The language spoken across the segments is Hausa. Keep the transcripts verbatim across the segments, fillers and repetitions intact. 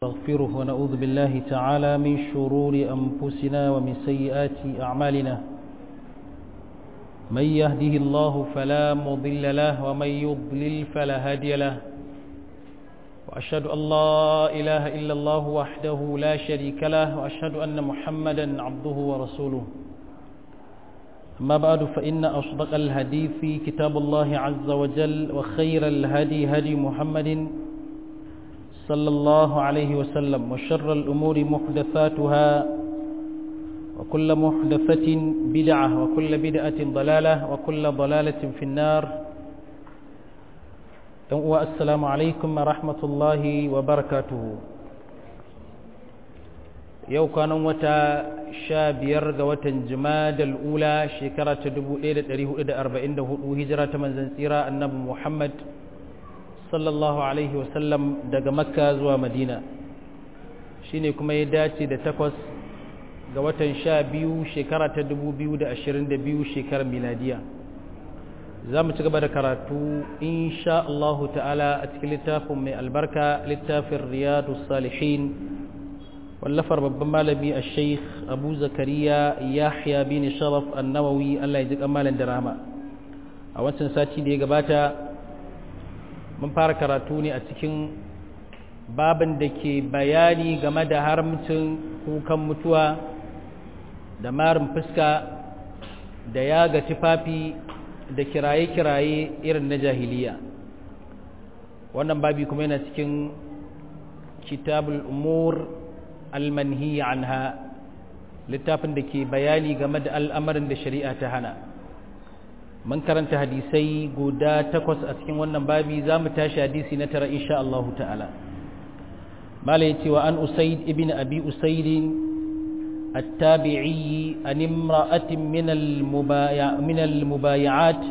نستغفره ونعوذ بالله تعالى من شرور أنفسنا ومن سيئات أعمالنا من يهده الله فلا مضل له ومن يضلل فلا هادي له وأشهد أن لا إله إلا الله وحده لا شريك له وأشهد أن محمدا عبده ورسوله أما بعد فإن أصدق الحديث كتاب الله عز وجل وخير الهدي هدي محمد صلى الله عليه وسلم وشر الأمور محدثاتها وكل محدثة بدعة وكل بدعة ضلالة وكل ضلالة في النار والسلام عليكم ورحمة الله وبركاته يو كانوا متى شاب يرغى وتنجماد الأولى شكرة دبو إيدة أريه إيدة أربعين وهجرة من زنسيرة النبي محمد sallallahu alaihi wasallam daga makka zuwa madina shine kuma ya dace da takwas ga watan sha biyu shekara ta dubu biyu da ashirin da biyu shekarar miladiya za mu ci gaba da karatu insha Allah ta'ala a cikin littafin mai albarka littafin riyadus salihin wallafar babban malami a sheikh abu zakariya yahya bin sharaf an-nawawi Allah ya ji kamalan da rahama a wancan sati da ya gabata mun fara karatu ne a cikin babin da ke bayani game da haramcin kukan mutuwa da marin fuska da yaga tufafi da kiraye-kiraye irin na jahiliya wannan babi kuma yana cikin kitabul umur almanhiya anha littafin da ke bayani game da al'amarin da shari'a ta hana mun karanta hadisai guda takwas a cikin wannan babi za mu tashi hadisi na tara insha Allah ta'ala mala yace wa an usayd ibn abi usayd at-tabi'i an imra'atin min al-mubaya' min al-mubayi'at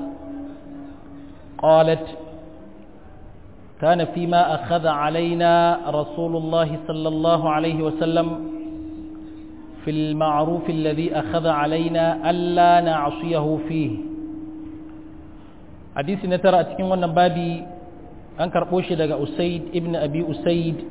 qalat kana fima akhadha alaina rasulullah sallallahu alayhi wa sallam في المعروف الذي أخذ علينا ألا نعصيه فيه hadisi na tara a cikin wannan babi an karɓo shi daga usaid ibn abi usaid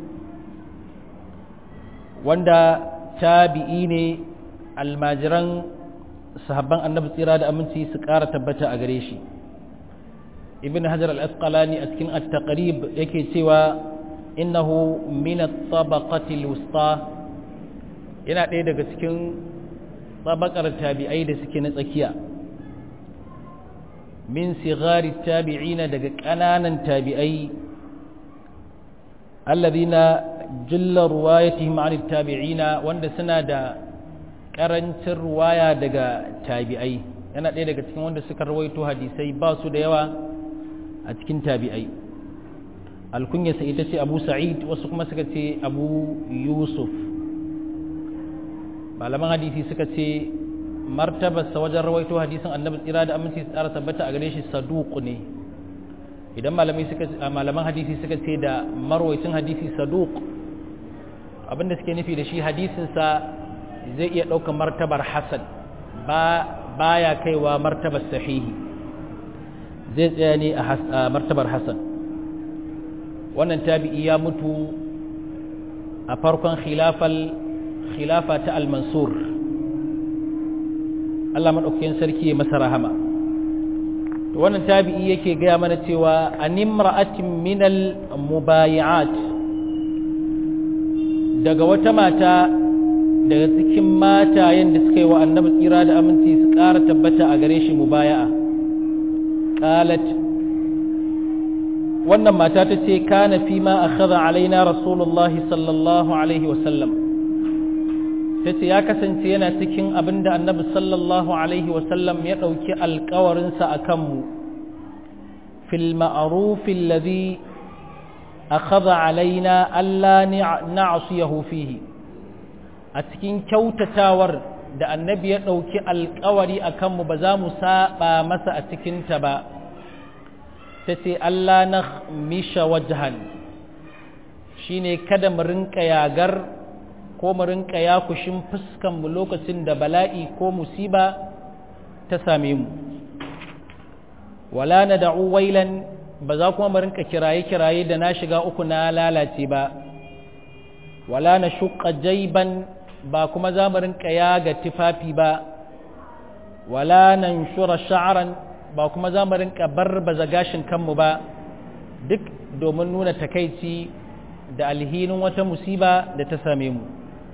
wanda tabi'i ne almajiran sahabban annabi tsira da aminci su ƙara tabbata a gare shi ibn hajar al-asqalani a cikin at-taqrib yake cewa innahu min at-tabaqati al-wusta yana ɗaya daga cikin tabakar tabi'ai da suke na tsakiya min sigari tabi'ina daga ƙananan tabi'ai alladhina jalla ruwayatihim 'an tabi'ina wanda suna da ƙarancin ruwaya daga tabi'ai yana ɗaya daga cikin wanda suka rawaito hadisai ba su da yawa a cikin tabi'ai alkunyarsa ita ce abu sa'id wasu kuma suka ce abu yusuf malaman hadisi suka ce martabarsa wajen rawaito hadisin annabi tsira da aminci tsara tabbata a gare shi saduq ne idan malamai suka malaman hadisi suka ce da marwayacin hadisi saduq abinda suke nufi da shi hadisin sa zai iya daukar martabar hasan ba baya kaiwa martabar sahihi zai tsaya ne a martabar hasan wannan tabi'i ya mutu a farkon khilafal khilafa ta al-mansur Allah maɗaukakin sarki ya masa rahama to wannan tabi'i yake gaya mana cewa animra'atin minal mubayi'at daga wata mata daga cikin matayen da suka yi wa annabi tsira da aminci su ƙara tabbata a gare shi mubaya'a qalat wannan mata ta ce kana fi ma akhadha alaina rasulullahi sallallahu alaihi wasallam ta ce ya kasance yana cikin abin da annabi sallallahu alaihi wasallam ya ɗauki alkawarinsa a kanmu fil ma'arufin lazi a kaza alaina Allah na'asiyahu fihi a cikin kyautatawar da annabi ya ɗauki alkawari a kanmu ba za mu saba masa a cikinta ba ta ce Allah na misha wajhan shine kada mu rinka yagar ko mu rinka yakushin fuskan mu lokacin da bala'i ko musiba ta same mu wala nad'u wailan ba za kuma mu rinka kiraye kiraye da na shiga uku na lalace ba wala nashqa jayban ba kuma za mu rinka yaga tufafi ba wala nanshura sha'ran ba kuma za mu rinka barbaza gashin kanmu ba duk domin nuna takaici da alhinin wata musiba da ta same mu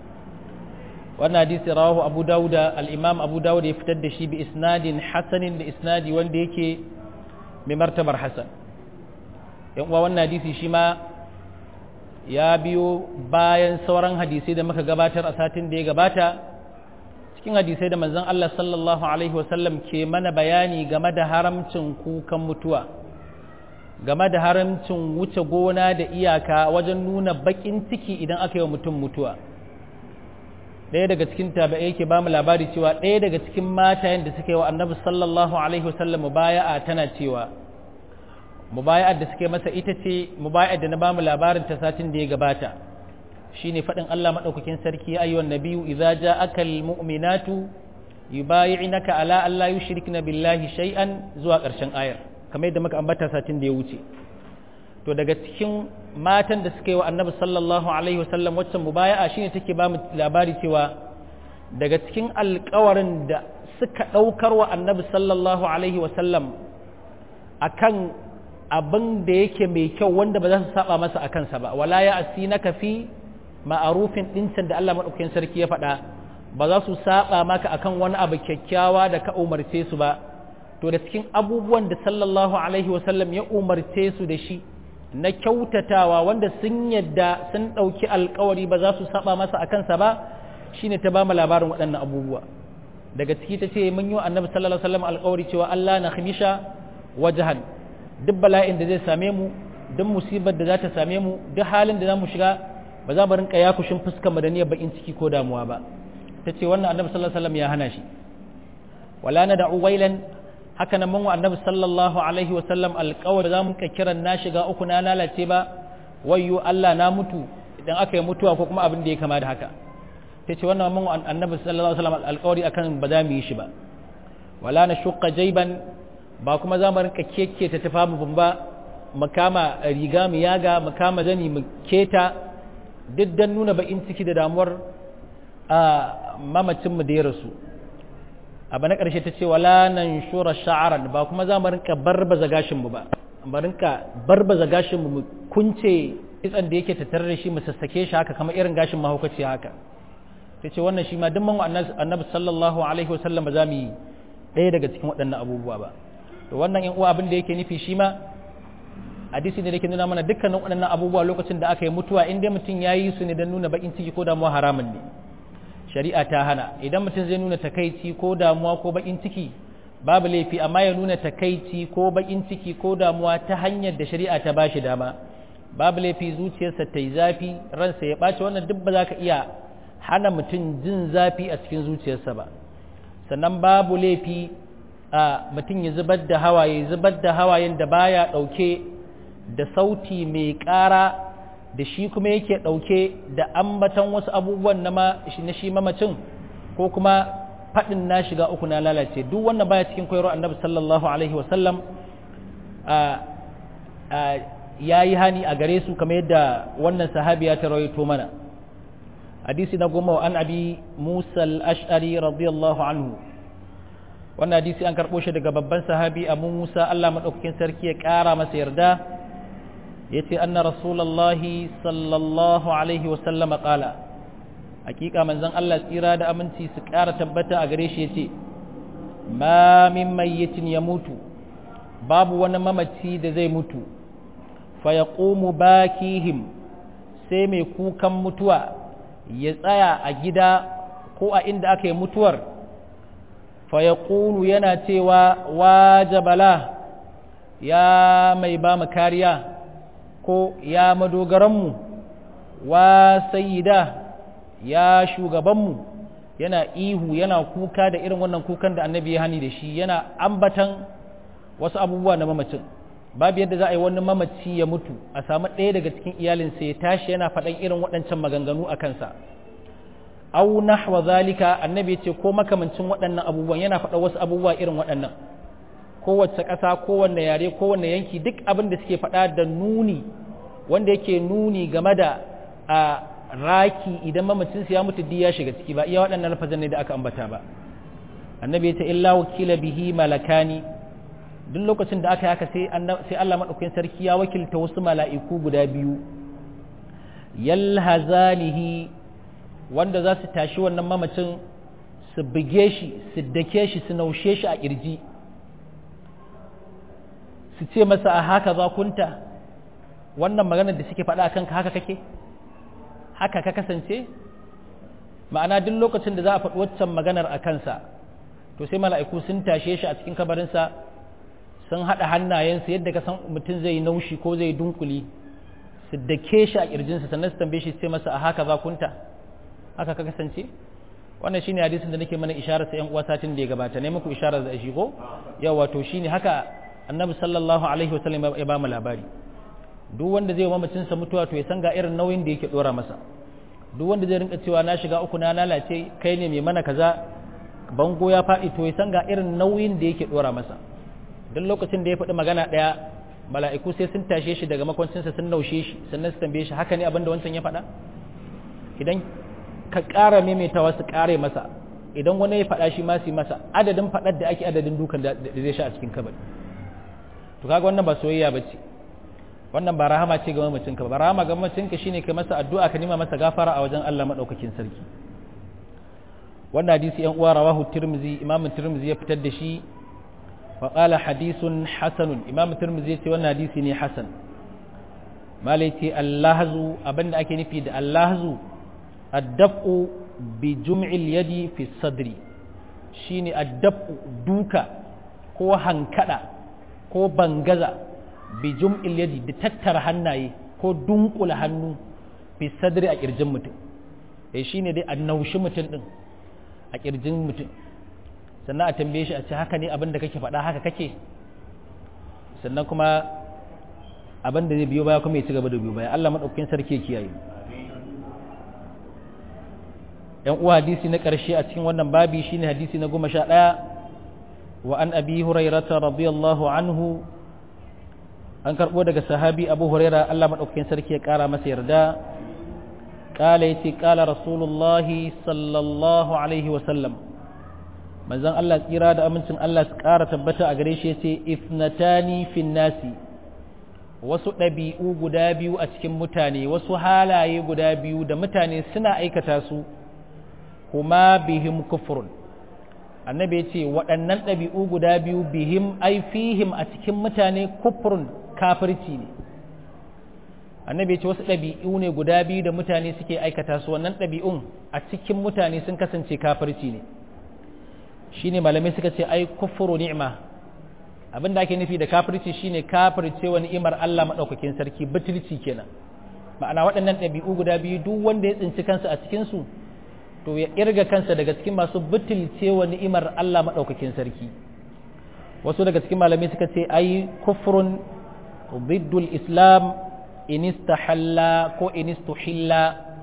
wannan hadisi rawahu abu dauda al-imam abu dauda ya fitar da shi bi isnadin hasanin da isnadi wanda yake mai martabar hasan yan uwa wannan hadisi shi ma ya biyo bayan sauran hadisai da muka gabatar a satin da ya gabata cikin hadisai da manzon Allah sallallahu alaihi wasallam ke mana bayani game da haramcin kukan mutuwa game da haramcin wuce gona da iyaka wajen nuna bakin ciki idan aka yi wa mutum mutuwa ɗaya daga cikin tabi'ai yake ba mu labari cewa ɗaya daga cikin matayen da suka yi wa annabi sallallahu alaihi wasallam mubaya'a tana cewa mubaya'ar da suke masa ita ce mubaya'ar da na ba mu labarin ta satin da ya gabata shine faɗin Allah madaukakin sarki ayyuhan nabiyyu idza ja'aka almu'minatu yubayi'unaka ala alla yushrikna billahi shay'an zuwa ƙarshen ayar kamar yadda muka ambata satin da ya wuce to daga cikin matan da suka yi wa annabi sallallahu alaihi wasallam waccan mubaya'a shine take ba mu labari cewa daga cikin alƙawarin da suka ɗaukar wa annabi sallallahu alaihi wasallam akan abin da yake mai kyau wanda ba za su saba masa a kansa ba wala ya asinaka fi ma'arufin ɗincin da Allah madaukakin sarki ya faɗa ba za su saba maka akan wani abu kyakkyawa da ka umarce su ba to da cikin abubuwan da sallallahu alaihi wasallam ya umarce su da shi na kyautatawa wanda sun yadda sun ɗauki alkawari ba za su saba masa a kansa ba shine ta ba mu labarin waɗannan abubuwa daga ciki ta ce mun yi wa annabi sallallahu alaihi wasallam alkawari cewa Allah na khamisha wajhan duk bala'in da zai same mu duk musibar da za ta same mu duk halin da za mu shiga ba za mu rinka yakushin fuskar mu da niyyar bakin ciki ko damuwa ba ta ce wannan annabi sallallahu alaihi wasallam ya hana shi wala nad'u wailan haka nan mun wa annabi sallallahu alaihi wasallam alƙawar za mu ka kiran na shiga uku na lalace ba wayyo Allah na mutu idan aka yi mutuwa ko kuma abin da ya kama da haka ta ce wannan mun wa annabi sallallahu alaihi wasallam alƙawari akan ba za mu yi shi ba wala na shuqqa jayban ba kuma za mu rinka keke ta tafa mu ba mu kama riga mu yaga mu kama zani mu keta duk dan nuna bakin ciki da damuwar a mamacin mu da ya rasu abu na ƙarshe ta ce wala nan shura sha'aran ba kuma za mu rinka barbaza gashin mu ba mu rinka barbaza gashin mu mu kunce kitsan da yake tattare da shi mu sassake shi haka kamar irin gashin mahaukaci haka ta ce wannan shi ma duk man annabi sallallahu alaihi wasallam ba za mu yi ɗaya daga cikin waɗannan abubuwa ba to wannan yan uwa abin da yake nufi shi ma hadisi ne da yake nuna mana dukkanin waɗannan abubuwa lokacin da aka yi mutuwa in dai mutum ya yi su ne don nuna bakin ciki ko damuwa haramun ne shari'a ta hana idan mutum zai nuna takaici ko damuwa ko bakin ciki babu laifi amma ya nuna takaici ko bakin ciki ko damuwa ta hanyar da shari'a ta bashi dama babu laifi zuciyarsa ta yi zafi ransa ya ɓaci wannan duk ba za ka iya hana mutum jin zafi a cikin zuciyarsa ba sannan babu laifi a mutum ya zubar da hawaye zubar da hawayen da baya ɗauke da sauti mai ƙara da shi kuma yake ɗauke da ambatan wasu abubuwan na shi mamacin ko kuma faɗin na shiga uku na lalace duk wannan baya cikin koyarwar annabi sallallahu alaihi wasallam ya yi hani a gare su kamar yadda wannan sahabiya ta rawaito mana hadisi na goma an abi musa al-ash'ari radiyallahu anhu wannan hadisi an karɓo shi daga babban sahabi abu musa Allah maɗaukakin sarki ya ƙara masa yarda ya ce anna rasulallahi sallallahu alaihi wasallam ƙala hakika manzon Allah tsira da aminci su ƙara tabbata a gare shi ya ce ma min mayyitin ya mutu babu wani mamaci da zai mutu fa yaqumu bakihim sai mai kukan mutuwa ya tsaya a gida ko a inda aka yi mutuwar fa yaqulu yana cewa wajabala ya mai ba mu kariya ko ya madogaranmu wa sayyida ya shugabanmu yana ihu yana kuka da irin wannan kukan da annabi ya hani da shi yana ambatan wasu abubuwa na mamacin babu yadda za a yi wani mamaci ya mutu a samu ɗaya daga cikin iyalinsa ya tashi yana faɗan irin waɗancan maganganu a kansa au nahwa zalika annabi ya ce ko makamancin waɗannan abubuwan yana faɗa wasu abubuwa irin waɗannan kowace ƙasa kowanne yare kowanne yanki duk abin da suke faɗa da nuni wanda yake nuni game da a raki idan mamacinsa ya mutu ya shiga ciki ba iya waɗannan lafazan ne da aka ambata ba annabi ya ce illa wakila bihi malakani duk lokacin da aka haka sai sai Allah madaukakin sarki ya wakilta wasu mala'iku guda biyu yalhazanihi wanda za su tashi wannan mamacin su buge shi su dake shi su naushe shi a kirji su ce masa a haka za kunta wannan maganar da suke faɗa akan ka haka kake haka ka kasance ma'ana duk lokacin da za a faɗi waccan maganar a kansa to sai mala'iku sun tashe shi a cikin kabarinsa sun haɗa hannayensu yadda ka san mutum zai naushi ko zai dunkuli su dake shi a ƙirjinsa sannan su tambaye shi sai masa a haka za kunta haka ka kasance wannan shine hadisin da nake mana isharar sa ƴan uwa satin da ya gabata ne muku isharar da shi ko yawa to shine haka annabi sallallahu alaihi wasallam ya ba mu labari duk wanda zai mamacin sa mutuwa to ya san ga irin nauyin da yake dora masa duk wanda zai rinka cewa na shiga uku na lalace kai ne mai mana kaza bango ya faɗi to ya san ga irin nauyin da yake dora masa duk lokacin da ya faɗi magana ɗaya mala'iku sai sun tashe shi daga makwancinsa sun naushe shi sannan su tambaye shi haka ne abin da wancan ya faɗa idan ka ƙara maimaitawa su ƙare masa idan wani ya faɗa shi ma su yi masa adadin faɗar da ake adadin dukan da zai sha a cikin kabari to kaga wannan ba soyayya ba ce wannan ba rahama ce ga mamacinka ba rahama ga mamacinka shine kai masa addu'a ka nima masa gafara a wajen Allah madaukakin sarki wannan hadisi yan uwa rawahu tirmizi imam tirmizi ya fitar da shi wa qala hadithun hasanun imam tirmizi ya ce wannan hadisi ne hasan malaiti allahzu abinda ake nufi da allahzu addafu bi jum'il yadi fi sadri shine addafu duka ko hankada ko bangaza bi jum'il yadi da tattara hannaye ko dunkula hannu fi sadri a kirjin mutum eh shine dai annaushi mutum din a kirjin mutum sannan a tambaye shi a ce haka ne abin da kake faɗa haka kake sannan kuma abin da zai biyo baya kuma ya ci gaba da biyo baya Allah madaukakin sarki ya kiyaye yan uwa hadisi na ƙarshe a cikin wannan babi shine hadisi na goma sha ɗaya wa an abi hurairata radiyallahu anhu an karɓo daga sahabi abu huraira Allah madaukakin sarki ya ƙara masa yarda kala yace kala rasulullahi sallallahu alaihi wa sallam manzon Allah tsira da amincin Allah su ƙara tabbata a gare shi yace ifnatani fin nasi wasu ɗabi'u guda biyu a cikin mutane wasu halaye guda biyu da mutane suna aikata su kuma bihim kufrun annabi yace waɗannan ɗabi'u guda biyu bihim ai fihim a cikin mutane kufrun kafirci ne annabi yace wasu ɗabi'u ne guda biyu da mutane suke aikata su wannan ɗabi'un a cikin mutane sun kasance kafirci ne shine malamai suka ce ai kufru ni'ma abinda ake nufi da kafirci shine kafirce wa ni'imar Allah madaukakin sarki butulci kenan ma'ana waɗannan ɗabi'u guda biyu duk wanda ya tsinci kansa a cikin su to ya irga kansa daga cikin masu butulce wa ni'imar Allah madaukakin sarki wasu daga cikin malamai suka ce ai kufrun biddul islam in istahalla ko in istuhilla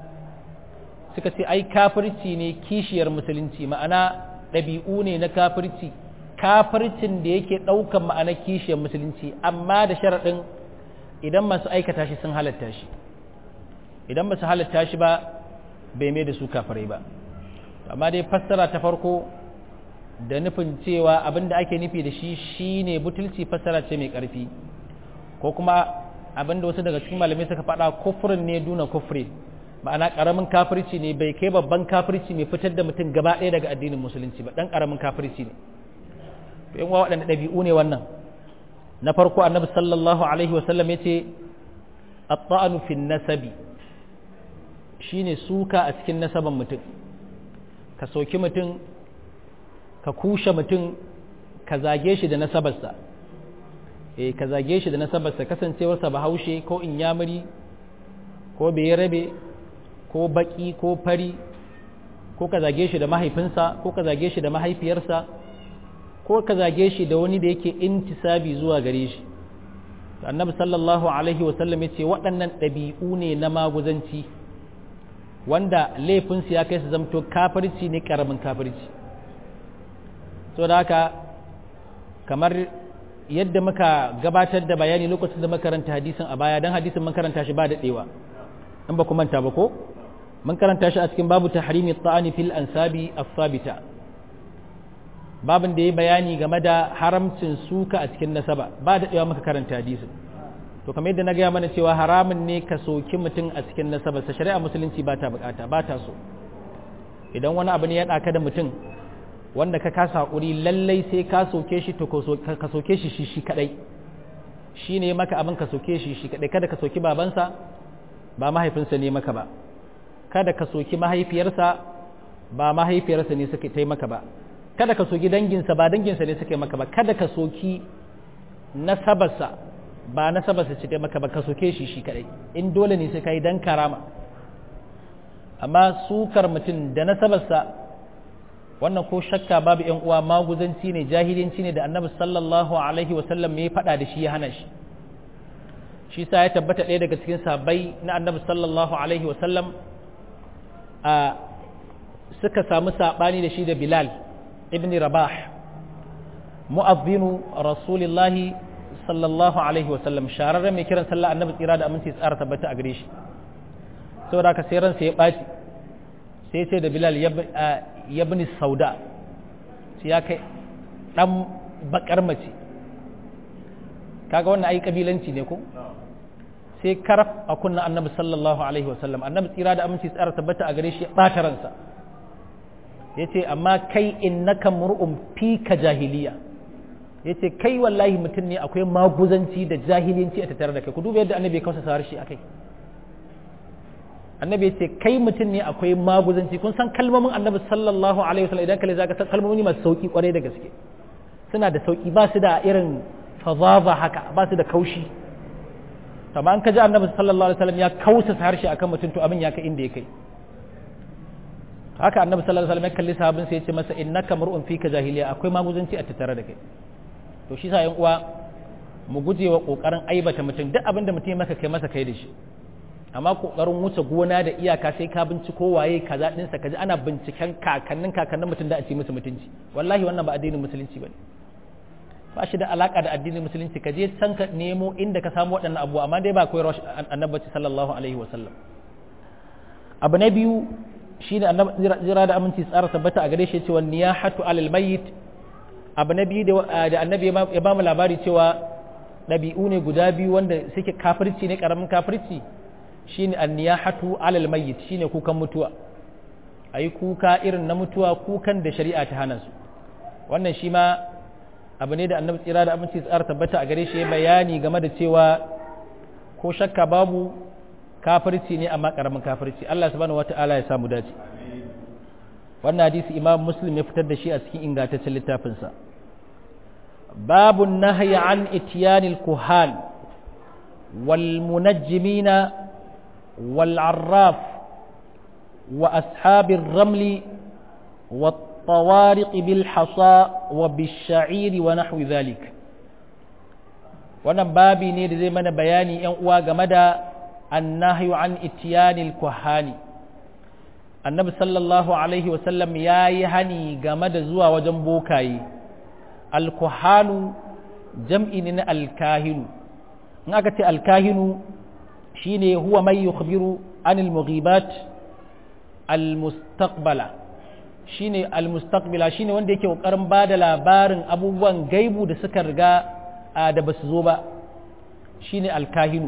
suka ce ai kafirci ne kishiyar musulunci ma'ana ɗabi'u ne na kafirci kafircin da yake ɗaukan ma'anar kishiyar musulunci amma da sharaɗin idan masu aikata shi sun halatta shi idan ba su halatta shi ba bai mai da su kafirai ba amma dai fassara ta farko da nufin cewa abin da ake nufi da shi shine butulci fassara ce mai ƙarfi ko kuma abin da wasu daga cikin malamai suka faɗa kufrin ne duna kufri ma'ana ƙaramin kafirci ne bai kai babban kafirci mai fitar da mutum gaba ɗaya daga addinin musulunci ba ɗan ƙaramin kafirci ne to yan waɗanda ɗabi'u ne wannan na farko annabi sallallahu alaihi wasallam ya ce at-ta'anu fi nasabi shine suka a cikin nasaban mutum ka soki mutum ka kushe mutum ka zage shi da nasabarsa eh ka zage shi da nasabarsa kasancewarsa bahaushe ko inyamuri ko bayarabe ko baki ko fari ko ka zage shi da mahaifinsa ko ka zage shi da mahaifiyarsa ko ka zage shi da wani da yake intisabi zuwa gare shi annabi sallallahu alaihi wasallam ya ce waɗannan ɗabi'u ne na maguzanci wanda laifinsu ya kai su zamto kafirci ne ƙaramin kafirci so da haka kamar yadda muka gabatar da bayani lokacin da makaranta hadisin a baya don hadisin makaranta shi ba daɗewa in ba ku manta ba ko mun karanta shi a cikin babu tahrimi ta'ani fil ansabi as-sabita babin da ya bayani game da haramcin suka a cikin nasaba ba da yawa muka karanta hadisin to kamar yadda na gaya mana cewa haramun ne ka soki mutum a cikin nasabarsa shari'a musulunci ba ta bukata ba ta so idan wani abu ne ya ɗaka da mutum wanda ka kasa haƙuri lallai sai ka soke shi to ka soke shi shi shi kaɗai shi ne maka abin ka soke shi shi kaɗai kada ka soki babansa ba mahaifinsa ne maka ba kada ka soki mahaifiyarsa ba mahaifiyarsa ne suka yi maka ba kada ka soki danginsa ba danginsa ne suka yi maka ba kada ka soki nasabarsa ba nasabarsa ce maka ba ka soke shi shi kaɗai in dole ne sai ka yi dan karama amma sukar mutum da nasabarsa wannan ko shakka babu yan uwa maguzanci ne jahilinci ne da annabi sallallahu alaihi wasallam ya faɗa da shi ya hana shi shi sa ya tabbata ɗaya daga cikin sahabbai na annabi sallallahu alaihi wasallam a suka samu saɓani da shi da bilal ibn rabah mu'azzinu rasulillahi sallallahu alaihi wasallam shararren mai kiran sallah annabi tsira da aminci tsara tabbata a gare shi saboda haka sai ransa ya ɓaci sai ce da bilal ya bini sauda sai ya kai ɗan bakar mace kaga wannan ai kabilanci ne ko sai karaf a kunna annabi sallallahu alaihi wasallam annabi tsira da aminci tsara tabbata a gare shi ya ɓata ransa ya ce amma kai innaka mur'um fi ka jahiliya ya ce kai wallahi mutum ne akwai maguzanci da jahiliyanci a tattare da kai ku duba yadda annabi ya kausa harshe a kai annabi ya ce kai mutum ne akwai maguzanci kun san kalmomin annabi sallallahu alaihi wasallam idan kalle zaka san kalmomi masu sauki kwarai da gaske suna da sauki ba su da irin fazaza haka ba su da kaushi amma an kaji annabi sallallahu alaihi wasallam ya kausa harshe akan mutum to abin ya kai inda ya kai haka annabi sallallahu alaihi wasallam ya kalli sahabin sai ya ce masa innaka mar'un fika jahiliya akwai maguzanci a tattare da kai to shi sa yan uwa mu gujewa kokarin aibata mutum duk abin da mutum ya maka kai masa kai da shi amma kokarin wuce gona da iyaka sai ka binciko waye kaza din sa kaji ana binciken kakannin kakannin mutum da a ci musu mutunci wallahi wannan ba addinin musulunci bane ba shi da alaka da addinin musulunci ka je can ka nemo inda ka samu waɗannan abu amma dai ba koyar annabi sallallahu alaihi wasallam abu na biyu shine annabi jira da aminci tsara tabbata a gare shi cewa niyahatu alal mayyit abu na biyu da annabi ya ba mu labari cewa ɗabi'u ne guda biyu wanda suke kafirci ne karamin kafirci shine an-niyahatu alal mayyit shine kukan mutuwa ayi kuka irin na mutuwa kukan da shari'a ta hana su wannan shi ma abu ne da annabi tsira da aminci tsara tabbata a gare shi ya bayani game da cewa ko shakka babu kafirci ne amma karamin kafirci Allah subhanahu wata'ala ya samu dace wannan hadisi imam muslim ya fitar da shi a cikin ingantaccen littafinsa babu nahyi an ityanil kuhan wal munajjimina wal arraf wa ashabir ramli wat tawariq bil hasa wa bis sha'ir wa nahwi dhalik wannan babi ne da zai mana bayani yan uwa game da annahyu an ityanil kuhani annabi sallallahu alaihi wasallam ya yi hani game da zuwa wajen bokaye alkuhanu jam'i ne na alkahinu in aka ce alkahinu shine huwa mai yukhbiru anil mughibat almustaqbala shine almustaqbala shine wanda yake kokarin bada labarin abubuwan gaibu da suka riga da basu zo ba shine alkahinu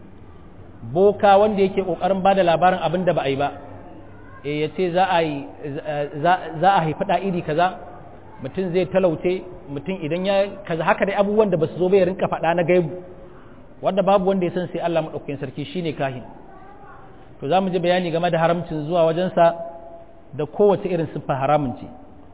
boka wanda yake kokarin bada labarin abin da ba a yi ba e ya ce za a yi za a haifi da iri kaza mutum zai talauce mutum idan ya kaza haka dai abubuwan da ba su zo ba ya rinka faɗa na gaibu wanda babu wanda ya san sai Allah madaukakin sarki shine kahin to za mu ji bayani game da haramcin zuwa wajensa da kowace irin siffa haramun ce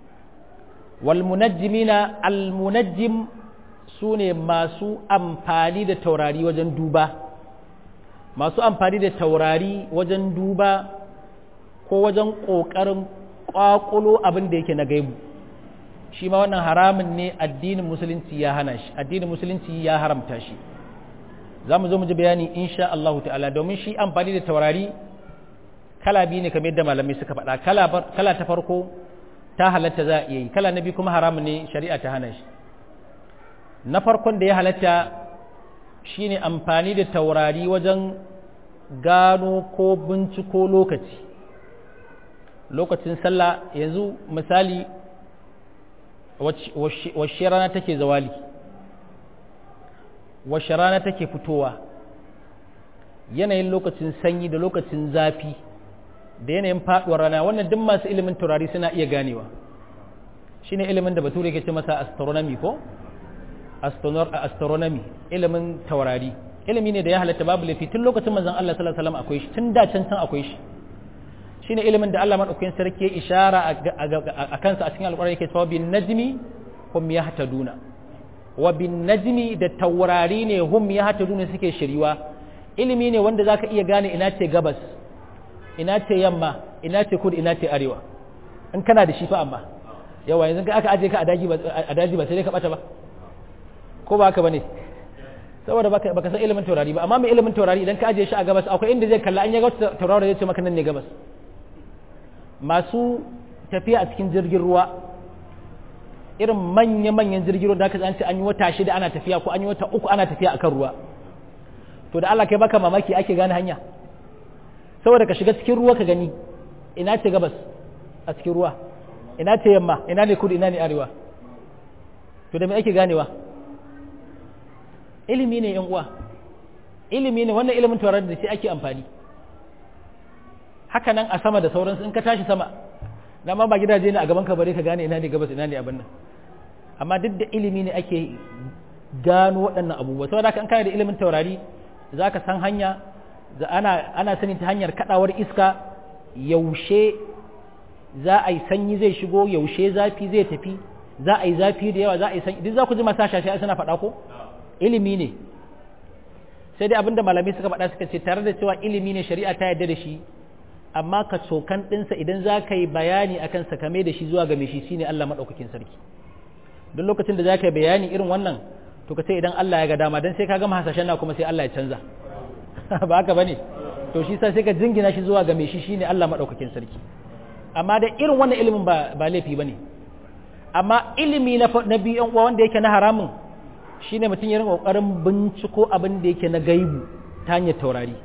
wal munajjimina al munajjim sune masu amfani da taurari wajen duba masu amfani da taurari wajen duba ko wajen ƙoƙarin ƙwaƙulo abin da yake na gaibu shi ma wannan haramun ne addinin musulunci ya hana shi addinin musulunci ya haramta shi za mu zo mu ji bayani insha Allah ta'ala domin shi amfani da taurari kala biyu ne kamar yadda malamai suka faɗa kala ta farko ta halatta za a iya yi kala na biyu kuma haramun ne shari'a ta hana shi na farkon da ya halatta shine amfani da taurari wajen gano ko binciko lokaci lokacin sallah yanzu misali wacce rana take zawali wacce rana take fitowa yanayin lokacin sanyi da lokacin zafi da yanayin faduwar rana wannan duk masu ilimin taurari suna iya ganewa shine ilimin da bature ke ce masa astronomy ko astronomy ilimin taurari ilimi ne da ya halatta babu laifi tun lokacin manzon Allah sallallahu alaihi wasallam akwai shi tun da can can akwai shi shine ilimin da Allah madaukakin sarki ya ishara a kansa a cikin alƙur'ani yake cewa bin najmi hum yahtaduna wa bin najmi da taurari ne hum yahtaduna suke shiriwa ilimi ne wanda zaka iya gane ina ce gabas ina ce yamma ina ce kudu ina ce arewa in kana da shi fa amma yawa yanzu aka aje ka a daji ba a daji ba sai dai ka bata ba ko ba haka bane saboda baka baka san ilimin taurari ba amma mai ilimin taurari idan ka aje shi a gabas akwai inda zai kalla an ya ga tauraro zai ce maka nan ne gabas masu tafiya a cikin jirgin ruwa irin manya-manyan jirgin ruwa da aka ce an yi wata shida ana tafiya ko an yi wata uku ana tafiya akan ruwa to da Allah kai baka mamaki ake gane hanya saboda ka shiga cikin ruwa ka gani ina ce gabas a cikin ruwa ina ce yamma ina ne kudu ina ne arewa to da me ake ganewa ilimi ne yan uwa ilimi ne wannan ilimin taurari da shi ake amfani haka nan a sama da sauransu in ka tashi sama na ma ba gidaje ne a gaban ka bare ka gane ina ne gabas ina ne abin nan amma duk da ilimi ne ake gano waɗannan abubuwa saboda haka in kana da ilimin taurari zaka san hanya ana ana sanin ta hanyar kadawar iska yaushe za a yi sanyi zai shigo yaushe zafi zai tafi za a yi zafi da yawa za a yi sanyi duk za ku ji masu shashi suna faɗa ko ilimi ne sai dai abinda malamai suka faɗa suka ce tare da cewa ilimi ne shari'a ta yarda da shi amma ka cokan ɗinsa idan za ka yi bayani a kansa kame da shi zuwa ga mai shi shine Allah maɗaukakin sarki duk lokacin da za ka yi bayani irin wannan to ka ce idan Allah ya ga dama don sai ka gama hasashen na kuma sai Allah ya canza ba haka bane to shi sa sai ka jingina shi zuwa ga mai shi shine Allah maɗaukakin sarki amma da irin wannan ilimin ba ba laifi bane amma ilimi na na biyu yan uwa wanda yake na haramun shine mutum ya rinka kokarin binciko abin da yake na gaibu ta hanyar taurari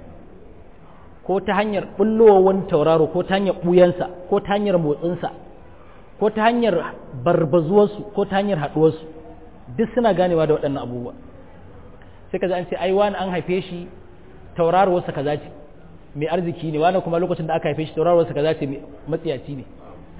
ko ta hanyar bullowar tauraro ko ta hanyar buyansa ko ta hanyar motsinsa ko ta hanyar barbazuwarsu ko ta hanyar haɗuwarsu duk suna ganewa da waɗannan abubuwa sai ka ji an ce ai wani an haife shi tauraruwarsa kaza ce mai arziki ne wani kuma lokacin da aka haife shi tauraruwarsa kaza ce mai matsiyaci ne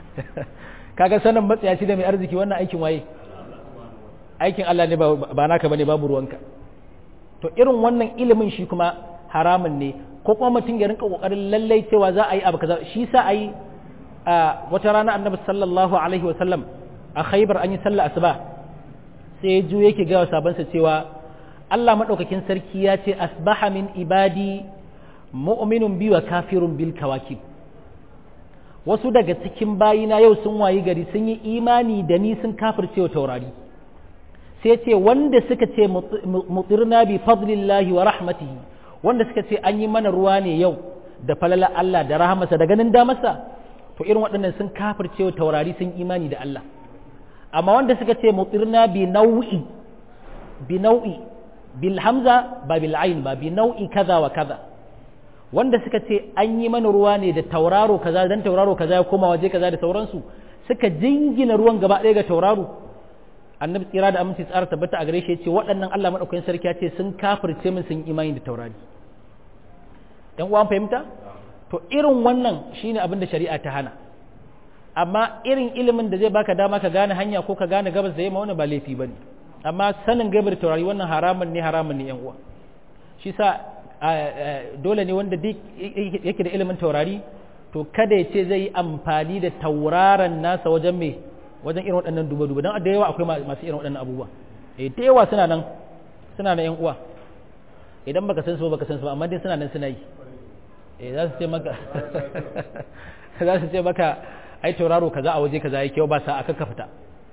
kaga sanin matsiyaci da mai arziki wannan aikin waye aikin Allah ne ba naka bane babu ruwanka to irin wannan ilimin shi kuma haramun ne ko kuma mutum ya rinka kokarin lallai cewa za a yi abu kaza shi sa ayi a wata rana annabi sallallahu alaihi wa sallam a Khaibar an yi sallah asuba sai ya juye yake ga sabansa cewa Allah madaukakin sarki ya ce asbaha min ibadi mu'minun bi wa kafirun bil kawakib wasu daga cikin bayina yau sun wayi gari sun yi imani da ni sun kafirce wa taurari sai ce wanda suka ce mutirna bi fadlillahi wa rahmatihi wanda suka ce an yi mana ruwa ne yau da falala Allah da rahamarsa da ganin damarsa to irin waɗannan sun kafirce wa taurari sun imani da Allah amma wanda suka ce mutirna bi nau'i bi nau'i bil hamza ba bil ain ba bi nau'i kaza wa kaza wanda suka ce an yi mana ruwa ne da tauraro kaza dan tauraro kaza ya koma waje kaza da sauransu suka jingina ruwan gaba ɗaya ga tauraro annabi tsira da aminci tsara tabbata a gare shi yace waɗannan Allah madaukakin sarki ya ce sun kafirce min sun imani da taurari dan uwan fahimta to irin wannan shine abin da shari'a ta hana amma irin ilimin da zai baka dama ka gane hanya ko ka gane gabas da yamma wannan ba laifi bane amma sanin gabar taurari wannan haramun ne haramun ne yan uwa shi sa dole ne wanda duk yake da ilimin taurari to kada ya ce zai yi amfani da tauraron nasa wajen me wajen irin waɗannan duba-duba don da yawa akwai masu irin waɗannan abubuwa eh da yawa suna nan suna nan yan uwa idan baka san su ba baka san su ba amma dai suna nan suna yi eh za su ce maka za su ce maka ai tauraro kaza a waje kaza yake ba sa aka ka fita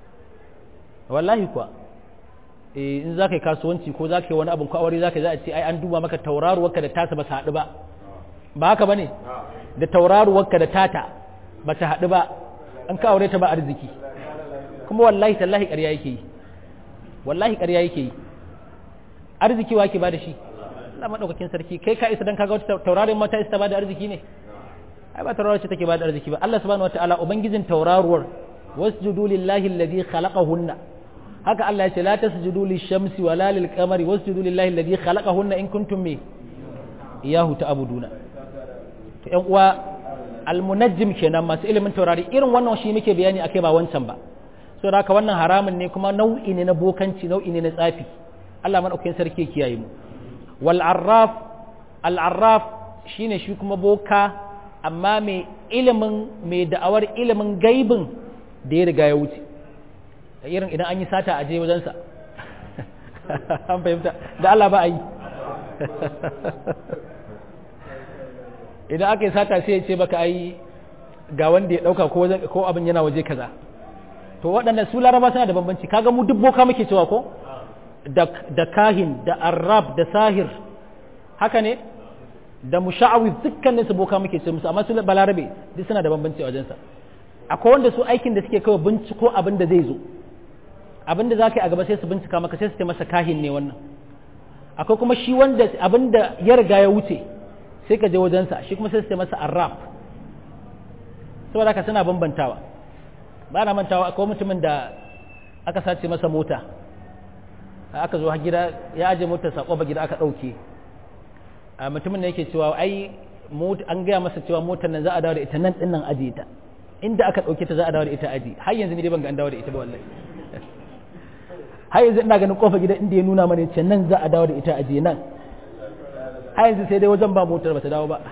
wallahi kuwa eh in za ka yi kasuwanci ko za ka yi wani abin ko aure za ka yi za a ce ai an duba maka tauraruwarka da tasa ba ta haɗu ba ba haka bane da tauraruwarka da tata ba ta haɗu ba an ka aure ta ba arziki kuma wallahi tallahi ƙarya yake yi wallahi ƙarya yake yi arziki wa ke ba da shi Allah madaukakin sarki kai ka isa dan kaga wata taurarin mata isa ba da arziki ne ai ba tauraruwa ce take ba da arziki ba Allah subhanahu wataala ubangijin tauraruwar wasjudu lillahi alladhi khalaqahunna haka Allah ya ce la tasjudu lish-shamsi wala lil-qamari wasjudu lillahi alladhi khalaqahunna in kuntum me iyahu ta'buduna to ƴan uwa al-munajjim kenan masu ilimin taurari irin wannan shi muke bayani akai ba wancan ba so da haka wannan haramun ne kuma nau'i ne na bokanci nau'i ne na tsafi Allah madaukakin sarki kiyaye mu wal arraf al arraf shine shi kuma boka amma mai ilimin mai da'awar ilimin gaibin da ya riga ya wuce irin idan an yi sata a je wajensa an fahimta da Allah ba a yi idan aka yi sata sai ya ce baka ai ga wanda ya dauka ko ko abin yana waje kaza to waɗannan su laraba suna da bambanci kaga mu duk boka muke cewa ko da da kahin da arrab da sahir haka ne da musha'awiz dukkanin su boka muke ce musu amma su balarabe duk suna da bambanci a wajensa akwai wanda su aikin da suke kawai binciko abin da zai zo abin da za ka yi a gaba sai su bincika maka sai su ce masa kahin ne wannan akwai kuma shi wanda abin da ya riga ya wuce sai ka je wajensa shi kuma sai su ce masa arraf saboda haka suna bambantawa ba na mantawa akwai mutumin da aka sace masa mota aka zo gida ya aje motar sako ba gida aka ɗauke mutumin ne yake cewa ai an gaya masa cewa motar nan za a dawo da ita nan ɗin nan aje ta inda aka ɗauke ta za a dawo da ita aji har yanzu ni dai ban ga an dawo da ita ba wallahi har yanzu ina ganin kofa gida inda ya nuna mana ce nan za a dawo da ita aji nan har yanzu sai dai wajen ba motar ba ta dawo ba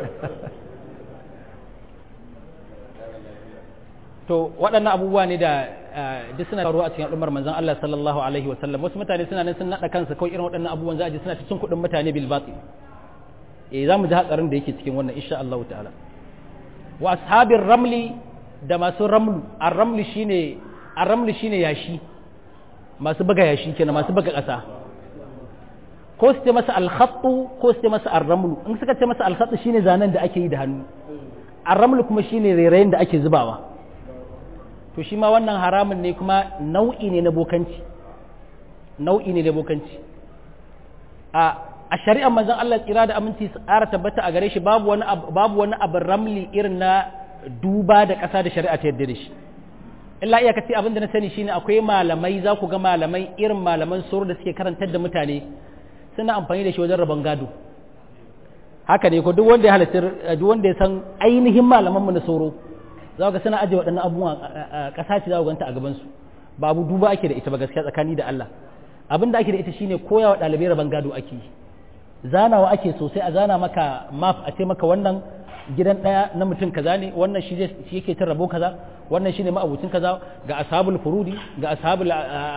to waɗannan abubuwa ne da duk suna faruwa a cikin al'ummar manzon Allah sallallahu alaihi wa sallam wasu mutane suna nan sun nada kansu kawai irin waɗannan abubuwan za a ji suna cin kuɗin mutane bil batil eh za mu ji hatsarin da yake cikin wannan insha Allah ta'ala wa ashabir ramli da masu ramlu ar-ramli shine ar-ramli shine yashi masu buga yashi kenan masu buga ƙasa ko su ce masa al-khattu ko su ce masa ar-ramlu in suka ce masa al-khattu shine zanen da ake yi da hannu ar-ramlu kuma shine rairayin da ake zubawa to shi ma wannan haramun ne kuma nau'i ne na bokanci nau'i ne na bokanci a a shari'ar manzon Allah tsira da aminci su ƙara tabbata a gare shi babu wani babu wani abin ramli irin na duba da ƙasa da shari'a ta yadda da shi illa iya kace abin da na sani shine akwai malamai za ku ga malamai irin malaman soro da suke karantar da mutane suna amfani da shi wajen rabon gado haka ne ko duk wanda ya halatta duk wanda ya san ainihin malaman mu na soro za ga suna ajiye waɗannan abubuwan ƙasa ce za ku ganta a gaban su babu duba ake da ita ba gaskiya tsakani da Allah abin da ake da ita shine koyawa ɗalibai rabon gado ake yi zanawa ake sosai a zana maka map a ce maka wannan gidan ɗaya na mutum kaza ne wannan shi shi yake cin rabo kaza wannan shine ma'abucin kaza ga ashabul furudi ga ashabul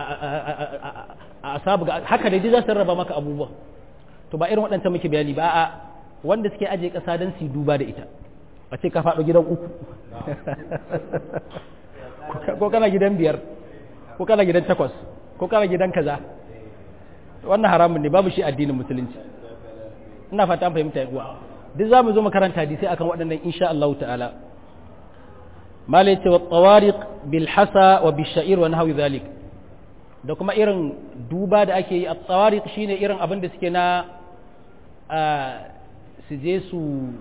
ashabu ga haka dai za su raba maka abubuwa to ba irin waɗancan muke bayani ba a'a wanda suke aje ƙasa don su duba da ita a ce ka faɗo gidan uku ko kana gidan biyar ko kana gidan takwas ko kana gidan kaza wannan haramun ne babu shi addinin musulunci ina fata an fahimta yawa duk zamu zo makaranta hadisi akan waɗannan insha Allah ta'ala mala yace wa tawariq bil hasa wa bil sha'ir wa nahwi zalik da kuma irin duba da ake yi a tawariq shine irin abin da suke na su je su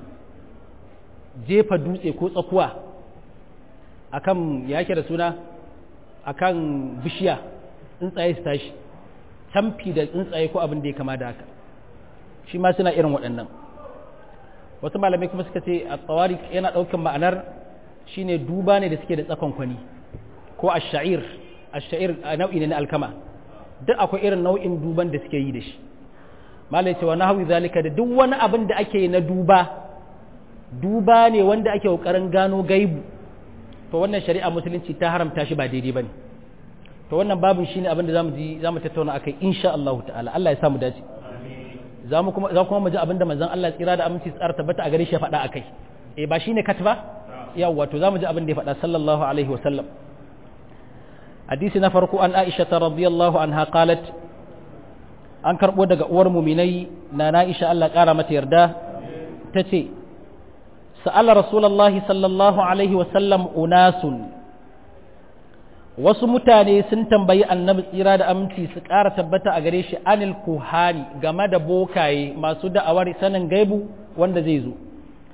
jefa dutse ko tsakuwa akan ya yake da suna akan bishiya tsuntsaye su tashi tamfi da tsuntsaye ko abin da ya kama da haka shi ma suna irin waɗannan wasu malamai kuma suka ce a tsawari yana ɗaukan ma'anar shine duba ne da suke da tsakon kwani ko ash-sha'ir ash-sha'ir nau'i ne na alkama duk akwai irin nau'in duban da suke yi da shi malai cewa nahwi zalika da duk wani abin da ake yi na duba duba ne wanda ake kokarin gano gaibu to wannan shari'a musulunci ta haramta shi ba daidai bane to wannan babin shine abin da zamu ji zamu tattauna akai insha Allah ta'ala Allah ya sa mu dace zamu kuma za kuma mu ji abin da manzon Allah tsira da aminci tsara tabbata a gare shi ya faɗa akai eh ba shine katba yawa to zamu ji abin da ya faɗa sallallahu alaihi wa sallam hadisi na farko an Aisha radhiyallahu anha qalat an karbo daga uwar mu'minai na Aisha Allah kara mata yarda tace sa'ala rasulullahi sallallahu alaihi wa sallam unasun wasu mutane sun tambayi annabi tsira da aminci su ƙara tabbata a gare shi anil kuhani game da bokaye masu da'awar sanin gaibu wanda zai zo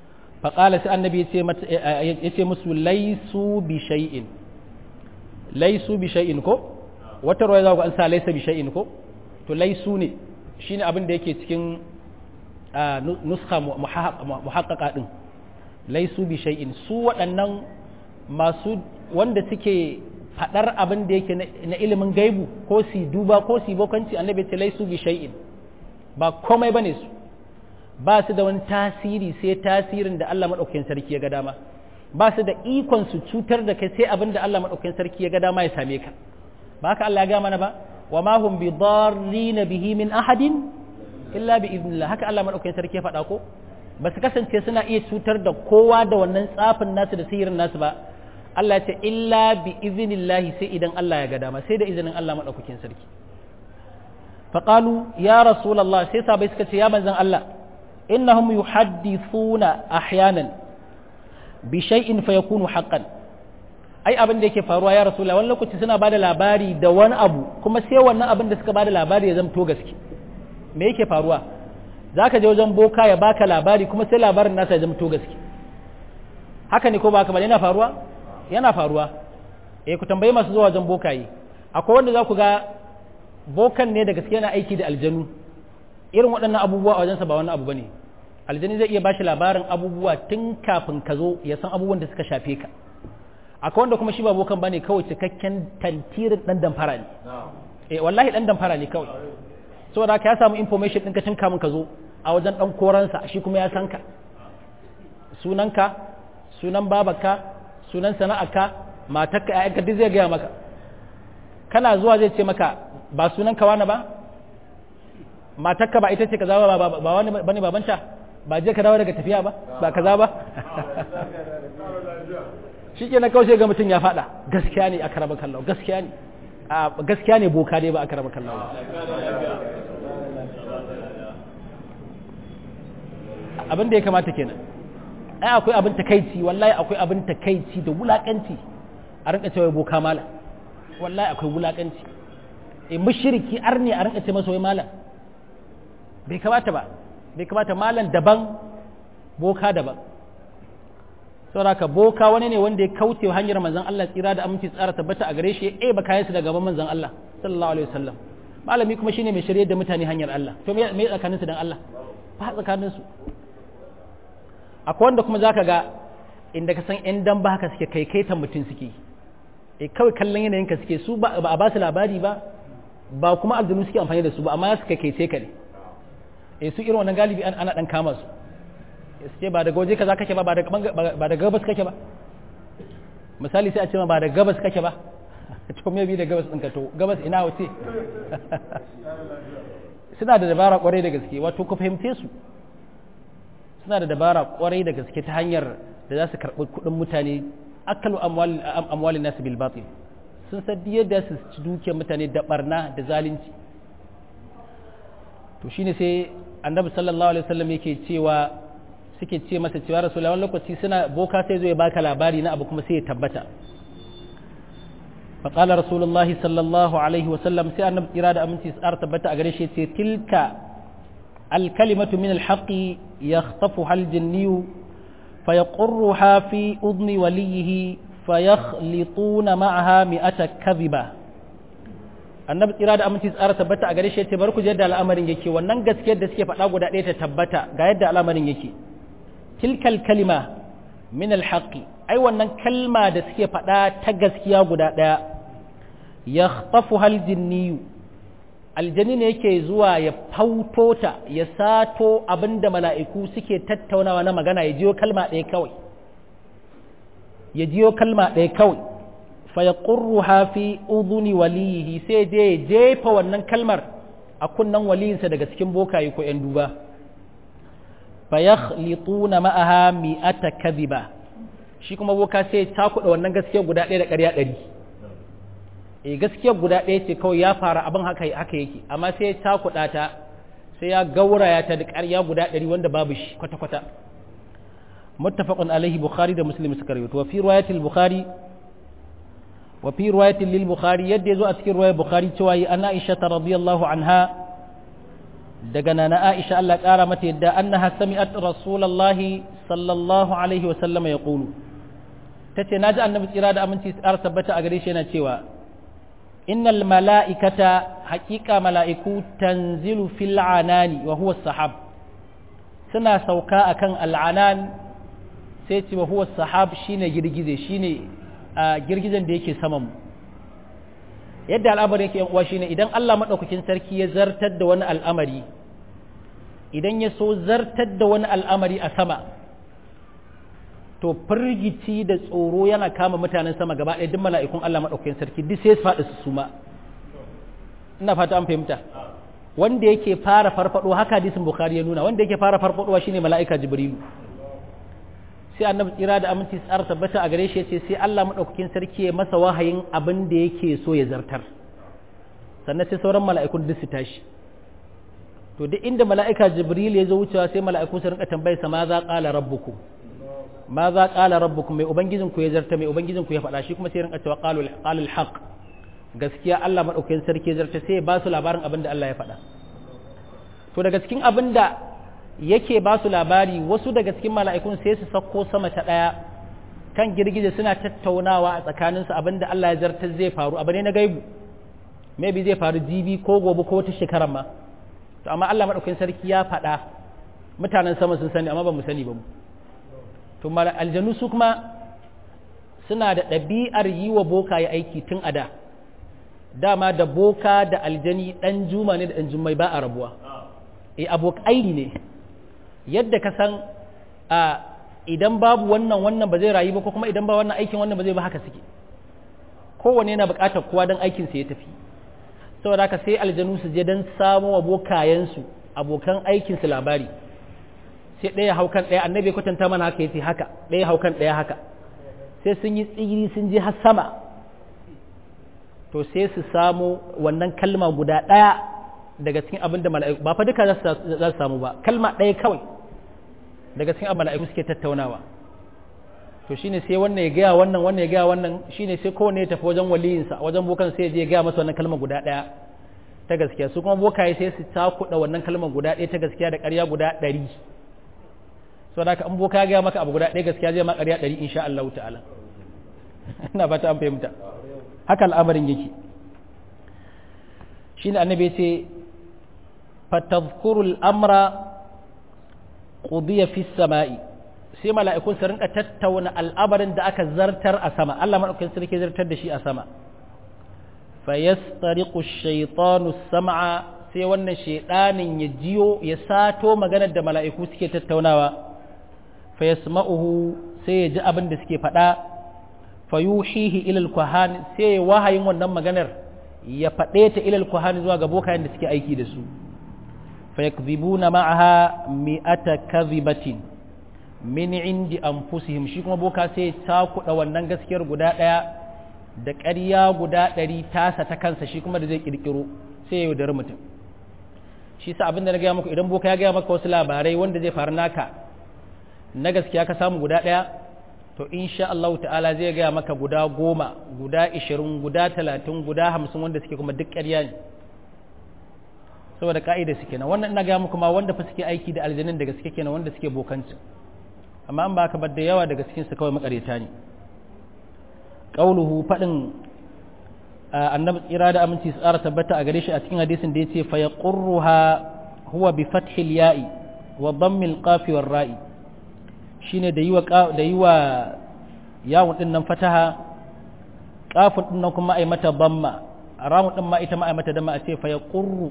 faƙala sai annabi ya ce musu laisu bi shay'in laisu bi shay'in ko wata ruwa za ku an sa laisa bi shay'in ko to laisu ne shine abin da yake cikin nuskha muhaqqaqa din laisu bi shay'in su waɗannan masu wanda suke fadar abin da yake na ilimin gaibu ko si duba ko si bokanci annabi ya ce laisu bi shay'in ba komai bane su ba su da wani tasiri sai tasirin da Allah madaukakin sarki ya ga dama ba su da ikon su cutar da kai sai abin da Allah madaukakin sarki ya ga dama ya same ka ba haka Allah ya ga mana ba wa ma hum bi darrin bihi min ahadin illa bi idnillah haka Allah madaukakin sarki ya faɗa ko ba su kasance suna iya cutar da kowa da wannan tsafin nasu da sihirin nasu ba Allah ya ce illa bi idnillah sai idan Allah ya ga dama sai da izinin Allah madaukakin sarki faqalu ya rasulullah sai sabai suka ce ya manzon Allah innahum yuhaddithuna ahyanan bi shay'in fayakunu haqqan ai abin da yake faruwa ya rasulullah wani lokaci suna bada labari da wani abu kuma sai wannan abin da suka bada labari ya zamto gaske me yake faruwa zaka je wajen boka ya baka labari kuma sai labarin nasa ya zamto gaske haka ne ko ba haka ba yana faruwa yana faruwa eh ku tambayi masu zuwa wajen bokaye akwai wanda za ku ga bokan ne da gaske yana aiki da aljanu irin waɗannan abubuwa a wajensa ba wani abu bane aljani zai iya bashi labarin abubuwa tun kafin ka zo ya san abubuwan da suka shafe ka akwai wanda kuma shi ba bokan bane kawai cikakken tantirin dan damfara ne eh wallahi dan damfara ne kawai saboda ka ya samu information ɗinka tun kamun ka zo a wajen dan koransa shi kuma ya san ka sunanka sunan babarka sunan sana'arka matarka ƴaƴanka duk zai gaya maka kana zuwa zai ce maka ba sunanka wani ba matarka ba ita ce kaza ba ba wani bane babanta ba je ka dawo daga tafiya ba ba kaza ba shi ke na kawai ga mutum ya fada gaskiya ne a karaba kallon gaskiya ne a gaskiya ne boka ne ba a karaba kallon abin da ya kamata kenan ai akwai abin takaici wallahi akwai abin takaici da wulakanci a rinka cewa boka malam wallahi akwai wulakanci eh mushriki arni a rinka ce masa wai malam bai kamata ba bai kamata malam daban boka daban saboda boka wani ne wanda ya kauce hanyar manzon Allah tsira da aminci tsara tabbata a gare shi eh baka yasu daga gaban manzon Allah sallallahu alaihi wasallam malami kuma shine mai shirye da mutane hanyar Allah to me me tsakanin su dan Allah ba tsakanin su akwai wanda kuma zaka ga inda ka san ɗan dan ba haka suke kai kaitan mutun suke eh kawai kallon yanayin ka suke su ba a ba su labari ba ba kuma aljunu suke amfani da su ba amma su kai kai ka ne eh su irin wannan galibi ana dan kama su ce ba daga waje kaza kake ba ba daga gabas kake ba misali sai a ce ma ba daga gabas kake ba to me bi da gabas ɗinka to gabas ina wace suna da dabara kwarai da gaske wato ku fahimce su suna da dabara kwarai da gaske ta hanyar da za su karɓi kuɗin mutane akalu amwalin nasu bil batil sun san yadda su ci dukiyar mutane da barna da zalunci to shine sai annabi sallallahu alaihi wasallam yake cewa suke ce masa cewa rasulullahi wani lokaci suna boka sai zo ya baka labari na abu kuma sai ya tabbata faqala rasulullahi sallallahu alaihi wasallam sai annabi kira da aminci tsar tabbata a gare shi ce tilka alkalimatu min alhaqi yakhtafuha aljinniyu fayaqurruha fi udni waliyihi fayakhlituna ma'aha mi'ata kadhiba annabi tsira da aminci tsara tabbata a gare shi ce bar ku je da al'amarin yake wannan gaskiyar da suke faɗa guda ɗaya ta tabbata ga yadda al'amarin yake tilkal kalima min alhaqi ai wannan kalma da suke faɗa ta gaskiya guda ɗaya yakhtafuha aljinniyu aljani ne yake zuwa ya fauto ta ya sato abinda mala'iku suke tattaunawa na magana ya jiyo kalma ɗaya kawai ya jiyo kalma ɗaya kawai fayaqurruha fi udhuni walihi sai dai jefa wannan kalmar a kunnan waliyinsa daga cikin bokaye ko ƴan duba fayakhlituna ma'aha mi'ata kadhiba shi kuma boka sai ya takuda wannan gaskiya guda ɗaya da ƙarya ɗari eh gaskiya guda ɗaya ce kawai ya fara abin haka haka yake amma sai ya takuda ta sai ya gauraya ta da ƙarya guda ɗari wanda babu shi kwata kwata muttafaqun alaihi bukhari da muslim suka rawaito wa fi riwayatil bukhari وفي رواية للبخاري يد يزو أذكر رواية بخاري تواي أن عائشة رضي الله عنها daga nana Aisha Allah ƙara mata yadda annaha sami'at rasulullahi sallallahu alaihi wa sallam yaqulu tace naji annabi tsira da aminci tsara tabbata a gare shi yana cewa innal mala'ikata haqiqa mala'iku tanzilu fil anani wa huwa sahab suna sauka akan al'anan sai ce wa huwa sahab shine girgize shine girgizen da yake saman mu yadda al'amari yake yan uwa shine idan Allah madaukakin sarki ya zartar da wani al'amari idan ya so zartar da wani al'amari a sama to firgici da tsoro yana kama mutanen sama gaba ɗaya duk mala'ikun Allah madaukakin sarki duk sai su faɗi su suma ina fata an fahimta wanda yake fara farfado haka hadisin bukhari ya nuna wanda yake fara farfadowa shine mala'ika jibrilu sai annabi tsira da aminci tsara tabbata a gare shi ya ce sai Allah madaukakin sarki ya masa wahayin abin da yake so ya zartar sannan sai sauran mala'ikun duk su tashi to duk inda mala'ika jibril ya zo wucewa sai mala'iku su rinka tambayar sa ma za qala rabbukum ma za qala rabbukum mai ubangijin ku ya zarta mai ubangijin ku ya faɗa shi kuma sai rinka cewa qalu qalul haqq gaskiya Allah madaukakin sarki ya zarta sai ya ba su labarin abin da Allah ya faɗa to daga cikin abin da yake ba su labari wasu daga cikin mala'ikun sai su sauko sama ta ɗaya kan girgije suna tattaunawa a tsakaninsu abinda Allah ya zartar zai faru abu ne na gaibu maybe zai faru jibi ko gobe ko wata shekarar ma to amma Allah madaukakin sarki ya faɗa mutanen sama sun sani amma ba mu sani ba mu to aljanu su kuma suna da ɗabi'ar yi wa boka ya aiki tun a da dama da boka da aljani ɗan juma ne da ɗan jummai ba a rabuwa e abokai ne yadda ka san a idan babu wannan wannan ba zai rayu ba ko kuma idan ba wannan aikin wannan ba zai ba haka suke kowanne yana buƙatar kowa don aikin sa ya tafi saboda haka sai aljanu su je don samo abokayensu abokan aikin su labari sai ɗaya haukan ɗaya annabi ya kwatanta mana haka yace haka ɗaya haukan ɗaya haka sai sun yi tsiri sun je har sama to sai su samo wannan kalma guda ɗaya daga cikin abin da mala'iku ba fa duka za su samu ba kalma ɗaya kawai daga cikin abin mala'iku suke tattaunawa to shine sai wannan ya gaya wannan wannan ya gaya wannan shine sai kowanne ya tafi wajen waliyinsa wajen bokan sai ya je ya gaya masa wannan kalma guda ɗaya ta gaskiya su kuma bokaye sai su takuɗa wannan kalma guda ɗaya ta gaskiya da ƙarya guda ɗari so da ka in boka ya gaya maka abu guda ɗaya gaskiya zai ma ƙarya ɗari insha Allah ta'ala ina fata an fahimta haka al'amarin yake shine annabi ya ce fatadhkuru al-amra qudiya fi samai sai mala'ikun su rinka tattauna al'amarin da aka zartar a sama Allah madaukakin sarki zartar da shi a sama fayastariqu ash-shaytanu as-sam'a sai wannan shaydanin ya jiyo ya sato maganar da mala'iku suke tattaunawa fayasma'uhu sai ya ji abin da suke faɗa fayuhihi ila al-kuhan sai wahayin wannan maganar ya faɗe ta ila al-kuhan zuwa ga bokayen da suke aiki da su fayakdhibuna ma'aha mi'ata kadhibatin min indi anfusihim shi kuma boka sai ta kuɗa wannan gaskiyar guda ɗaya da ƙarya guda ɗari tasa ta kansa shi kuma da zai ƙirƙiro sai ya yaudari mutum shi sa abin da na gaya muku idan boka ya gaya maka wasu labarai wanda zai faru naka na gaskiya ka samu guda ɗaya to insha Allah ta'ala zai gaya maka guda goma guda ishirin guda talatin guda hamsin wanda suke kuma duk ƙarya ne saboda ka'ida suke nan wannan ina gaya muku ma wanda fa suke aiki da aljanin daga suke kenan wanda suke bokanci amma an ba ka bar da yawa daga cikin su kawai makareta ne qauluhu fadin annabi tsira da aminci tsara tabbata a gare shi a cikin hadisin da yace fa yaqurruha huwa bi fathil ya'i wa dhammil qaf war ra'i shine da yiwa da yiwa yawun din nan fataha qafun din nan kuma ai mata dhamma ramu din ma ita ma ai mata damma a ce fa yaqurru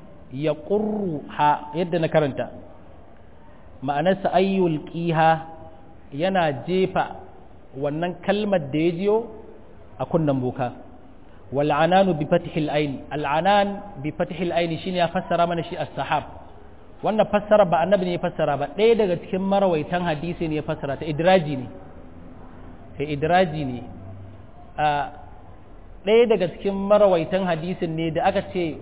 yaqurruha yadda na karanta ma'anarsa ayyul qiha yana jefa wannan kalmar da ya jiyo a kunnan boka wal ananu bi fathil ayn al anan bi fathil ayn shine ya fassara mana shi as-sahab wannan fassara ba annabi ne ya fassara ba ɗaya daga cikin marawaitan hadisi ne ya fassara ta idraji ne sai idraji ne a ɗaya daga cikin marawaitan hadisin ne da aka ce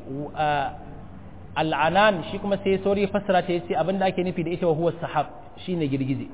al'anan shi kuma sai sauri fassara ta yace abinda ake nufi da ita wa huwa sahab shine girgije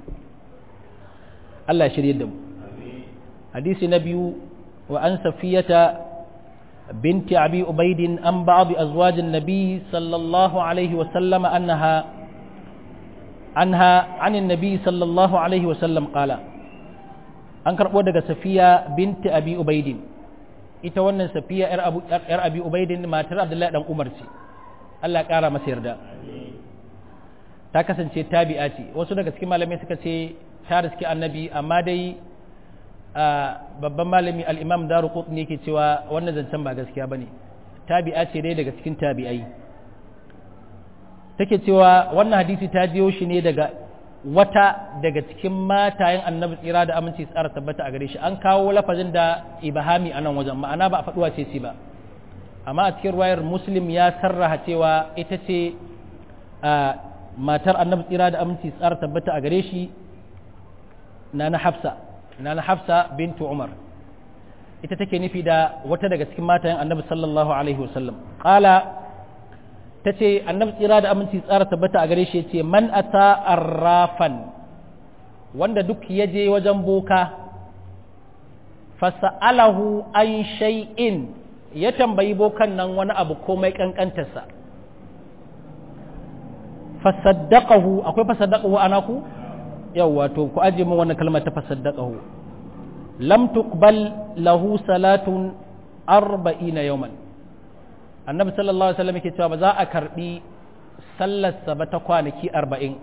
Allah ya shirye da mu hadisi na biyu wa an safiyata بنت أبي أبيد عن بعض أزواج النبي صلى الله عليه وسلم أنها عنها عن النبي صلى الله عليه وسلم قال أنكر ودك سفية بنت أبي أبيد إتوانا سفية إر أبو إر أبي أبيد ما ترى عبد الله دم أمرتي الله كارا مسير دا تكسن شيء تابعاتي وسودك سكما لم يسكت تارسك النبي أما دي babban malami al-imam Daruqutni yake cewa wannan zancen ba gaskiya bane tabi'a ce dai daga cikin tabi'ai take cewa wannan hadisi ta jiyo shi ne daga wata daga cikin matayen annabi tsira da aminci tsara tabbata a gare shi an kawo lafazin da ibahami a nan wajen ma'ana ba a faɗuwa ce ce ba amma a cikin ruwayar muslim ya sarraha cewa ita ce matar annabi tsira da aminci tsara tabbata a gare shi na na hafsa nana hafsa bintu umar ita take nufi da wata daga cikin matayen annabi sallallahu alaihi wasallam qala tace annabi tsira da aminci tsara tabbata a gare shi yace man ata arrafan wanda duk yaje wajen boka fasa'alahu an shay'in ya tambayi bokan nan wani abu komai kankantarsa fasaddaqahu akwai fasaddaqahu anaku yawwa to ku aje min wannan kalmar ta fasaddaqahu lam tuqbal lahu salatun arba'ina yawman annabi sallallahu alaihi wasallam yake cewa ba za a karbi sallar sa ba ta kwanaki arba'in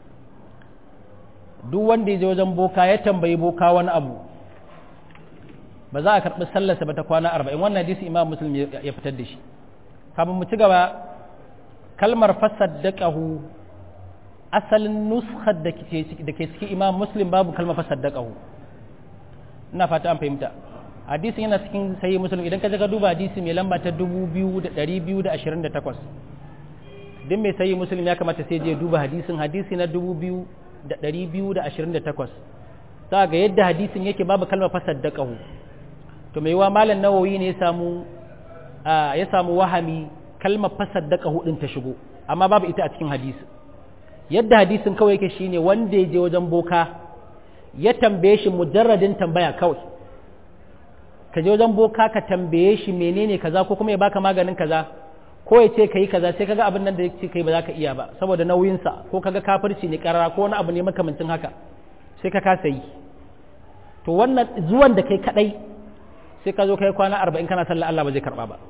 duk wanda ya je wajen boka ya tambayi boka wani abu ba za a karbi sallar sa ba ta kwana arba'in wannan hadisi imam muslim ya fitar da shi kafin mu ci gaba kalmar fasaddaqahu asalin nuskar da ke cikin imam muslim babu kalmar fasaddaqahu ina fata an fahimta hadisin yana cikin sahih muslim idan ka ka duba hadisi mai lamba ta dubu biyu da ɗari biyu da ashirin da takwas din mai sahih muslim ya kamata sai je duba hadisin hadisi na dubu biyu da ɗari biyu da ashirin da takwas za ga yadda hadisin yake babu kalmar fasaddaqahu to mai wa malam nawawi ne ya samu ya samu wahami kalmar fasaddaqahu din ta shigo amma babu ita a cikin hadisi yadda hadisin kawai yake shine wanda ya je wajen boka ya tambaye shi mujarradin tambaya kawai ka je wajen boka ka tambaye shi menene kaza ko kuma ya baka maganin kaza ko ya ce kai kaza sai kaga abin nan da yake kai ba za ka iya ba saboda nauyinsa ko kaga kafirci ne karara ko wani abu ne makamancin haka sai ka kasa yi to wannan zuwan da kai kadai sai ka zo kai kwana arba'in kana sallah Allah ba zai karba ba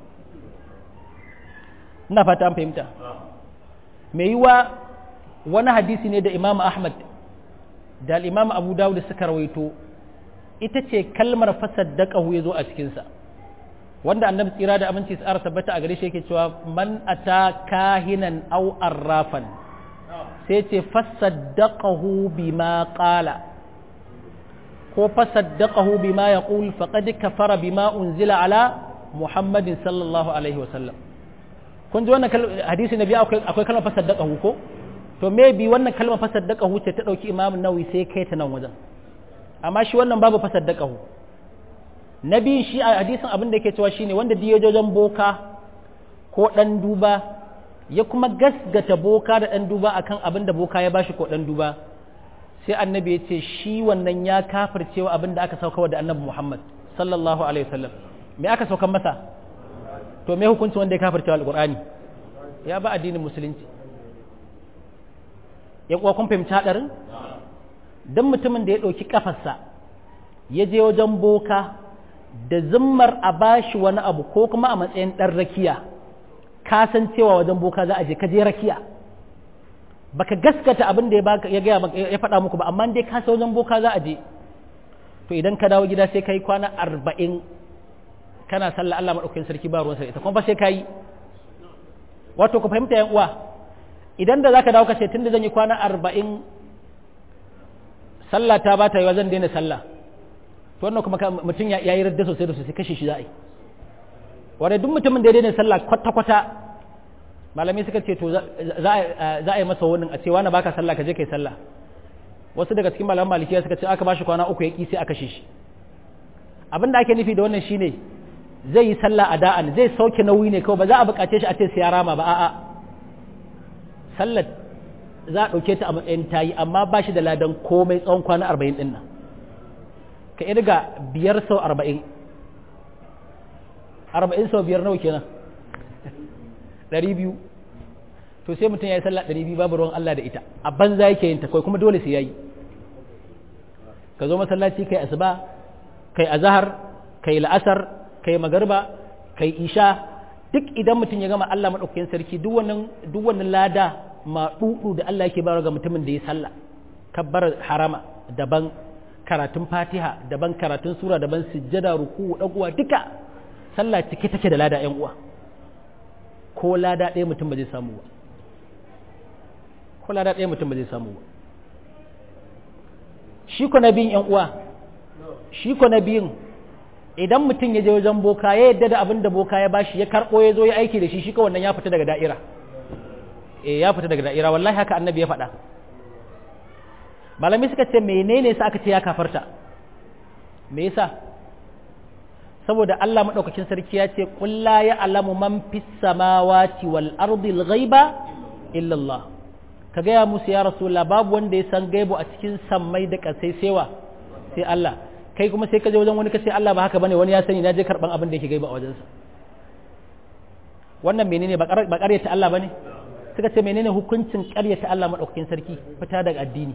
ina fata an fahimta me yiwa wani hadisi ne da Imam Ahmad da Imam Abu Dawud suka rawaito ita ce kalmar fasaddaqahu yazo a cikin sa wanda annabi tsira da aminci tsara tabbata a gare shi yake cewa man ata kahinan aw arrafan sai ce fasaddaqahu bima qala ko fasaddaqahu bima yaqul faqad kafara bima unzila ala Muhammadin sallallahu alaihi wasallam kun ji wannan hadisi nabi akwai akwai kalmar fasaddaqahu ko to maybe wannan kalmar fasaddaqahu ce ta dauki Imam Nawawi sai kai ta nan wajen amma shi wannan babu fasaddaqahu nabi shi a hadisin abin da yake cewa shine wanda diyojojen boka ko dan duba ya kuma gasgata boka da dan duba akan abin da boka ya bashi ko dan duba sai annabi ya ce shi wannan ya kafircewa abin da aka sauka da annabi Muhammad sallallahu alaihi wasallam me aka saukan masa to me hukunci wanda ya kafircewa alqur'ani ya ba addinin musulunci ya kuwa kun fahimci hadarin dan mutumin da ya dauki kafarsa ya je wajen boka da zimmar a bashi wani abu ko kuma a matsayin dan rakiya ka san cewa wajen boka za a je ka je rakiya baka gaskata abin da ya baka ya ga ya faɗa muku ba amma dai ka san wajen boka za a je to idan ka dawo gida sai kai kwana arba'in kana sallah Allah madaukakin sarki ba ruwan sa ita kuma ba sai kai wato ku fahimta yan uwa idan da zaka dawo ka ce tunda zan yi kwana arba'in sallah ta bata yi zan daina sallah to wannan kuma mutum ya yi radda sosai da sosai kashe shi za a yi wanda duk mutumin da ya daina sallah kwata-kwata malamai suka ce to za a yi masa wannan a ce wani baka sallah ka je kai sallah wasu daga cikin malaman malikiya suka ce aka bashi kwana uku ya ki sai aka kashe shi abin da ake nufi da wannan shine zai yi sallah a da'an zai sauke nauyi ne kawai ba za a bukace shi a ce sai ya rama ba a'a sallar za a ɗauke ta a matsayin tayi amma ba shi da ladan komai tsawon kwana arba'in ɗin nan ka irga biyar sau arba'in arba'in sau biyar nawa kenan ɗari biyu to sai mutum ya yi sallah ɗari biyu babu ruwan Allah da ita a banza yake yin ta kai kuma dole sai ya yi ka zo masallaci kai asuba kai azhar kai la'asar kai magarba kai isha duk idan mutum ya gama Allah madaukakin sarki duk wannan duk wannan lada ma dudu da Allah yake bayar ga mutumin da ya sallah kabbar harama daban karatun fatiha daban karatun sura daban sujjada ruku'u daguwa duka sallah cike take da lada ƴan uwa ko lada ɗaya mutum ba zai samu ba ko lada ɗaya mutum ba zai samu ba shi ko nabiyin ƴan uwa shi ko nabiyin idan mutum ya je wajen boka ya yadda da abin da boka ya bashi ya karɓo ya zo ya aiki da shi shi ko wannan ya fita daga da'ira eh ya fita daga da'ira wallahi haka annabi ya faɗa malami suka ce menene sa aka ce ya kafarta me yasa saboda Allah madaukakin sarki ya ce qul la ya'lamu man fis samawati wal ardi al ghaiba illa Allah ka ga ya musu ya rasulullah babu wanda ya san gaibu a cikin sammai da kasai sewa sai Allah kai kuma sai ka je wajen wani ka ce Allah ba haka bane wani ya sani na je karban abin da yake gaiba a wajensa wannan menene ba ƙaryata Allah bane suka ce menene hukuncin ƙaryata Allah madaukakin sarki fita daga addini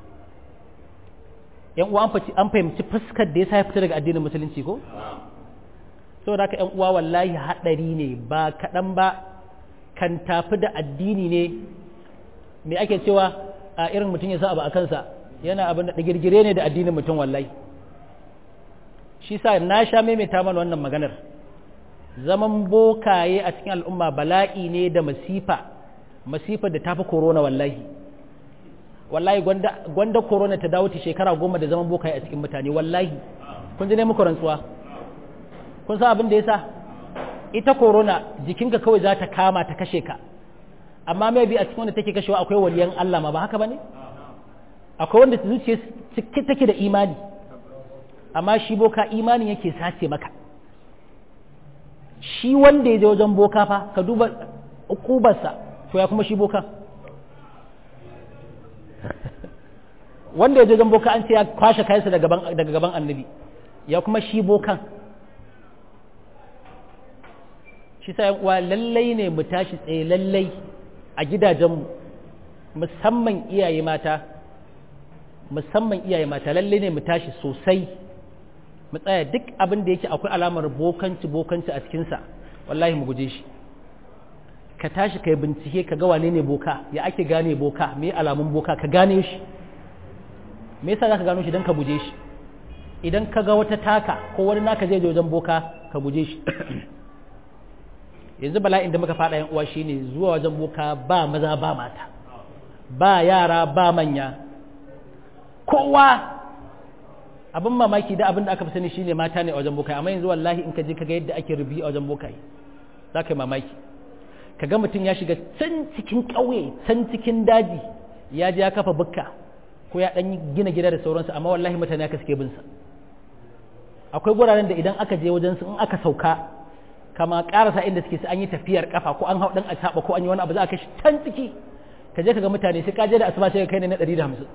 yan uwa an fahimci fuskar da yasa ya fita daga addinin musulunci ko saboda haka yan uwa wallahi hadari ne ba kadan ba kan tafi da addini ne me ake cewa a irin mutum ya sa abu a kansa yana abin da girgire ne da addinin mutum wallahi shi sa na sha maimaita mana wannan maganar zaman bokaye a cikin al'umma bala'i ne da masifa masifa da tafi corona wallahi wallahi gwanda gwanda corona ta dawo ta shekara goma da zaman bokaye a cikin mutane wallahi kun ji ne muku rantsuwa kun san abin da yasa ita corona jikinka kawai za ta kama ta kashe ka amma mai bi a cikin wanda take kashewa akwai waliyan Allah ma ba haka bane akwai wanda zuciya cike take da imani amma shi boka imanin yake sace maka shi wanda ya je wajen boka fa ka duba ukubarsa to ya kuma shi boka wanda ya je wajen boka an ce ya kwashe kayansa daga gaban daga gaban annabi ya kuma shi bokan shi sa yan uwa lallai ne mu tashi tsaye lallai a gidajenmu musamman iyaye mata musamman iyaye mata lallai ne mu tashi sosai mu tsaya duk abin da yake akwai alamar bokanci bokanci a cikinsa wallahi mu guje shi ka tashi kai bincike ka ga wane ne boka ya ake gane boka me alamun boka ka gane shi me yasa zaka gano shi dan ka guje shi idan ka ga wata taka ko wani naka zai je wajen boka ka guje shi yanzu bala'in da muka faɗa yan uwa shine zuwa wajen boka ba maza ba mata ba yara ba manya kowa abin mamaki da abin da aka fi sani shine mata ne a wajen bokai amma yanzu wallahi in ka je ka ga yadda ake rubi a wajen bokai za ka yi mamaki ka ga mutum ya shiga can cikin ƙauye can cikin daji ya je ya kafa bukka ko ya ɗan gina gida da sauransu amma wallahi mutane aka suke bin sa akwai guraren da idan aka je wajen su in aka sauka kama karasa inda suke su an yi tafiyar kafa ko an hau dan a ko an yi wani abu za a kai shi can ciki ka je ka ga mutane sai ka je da asuba sai ka kai ne na ɗari da hamsin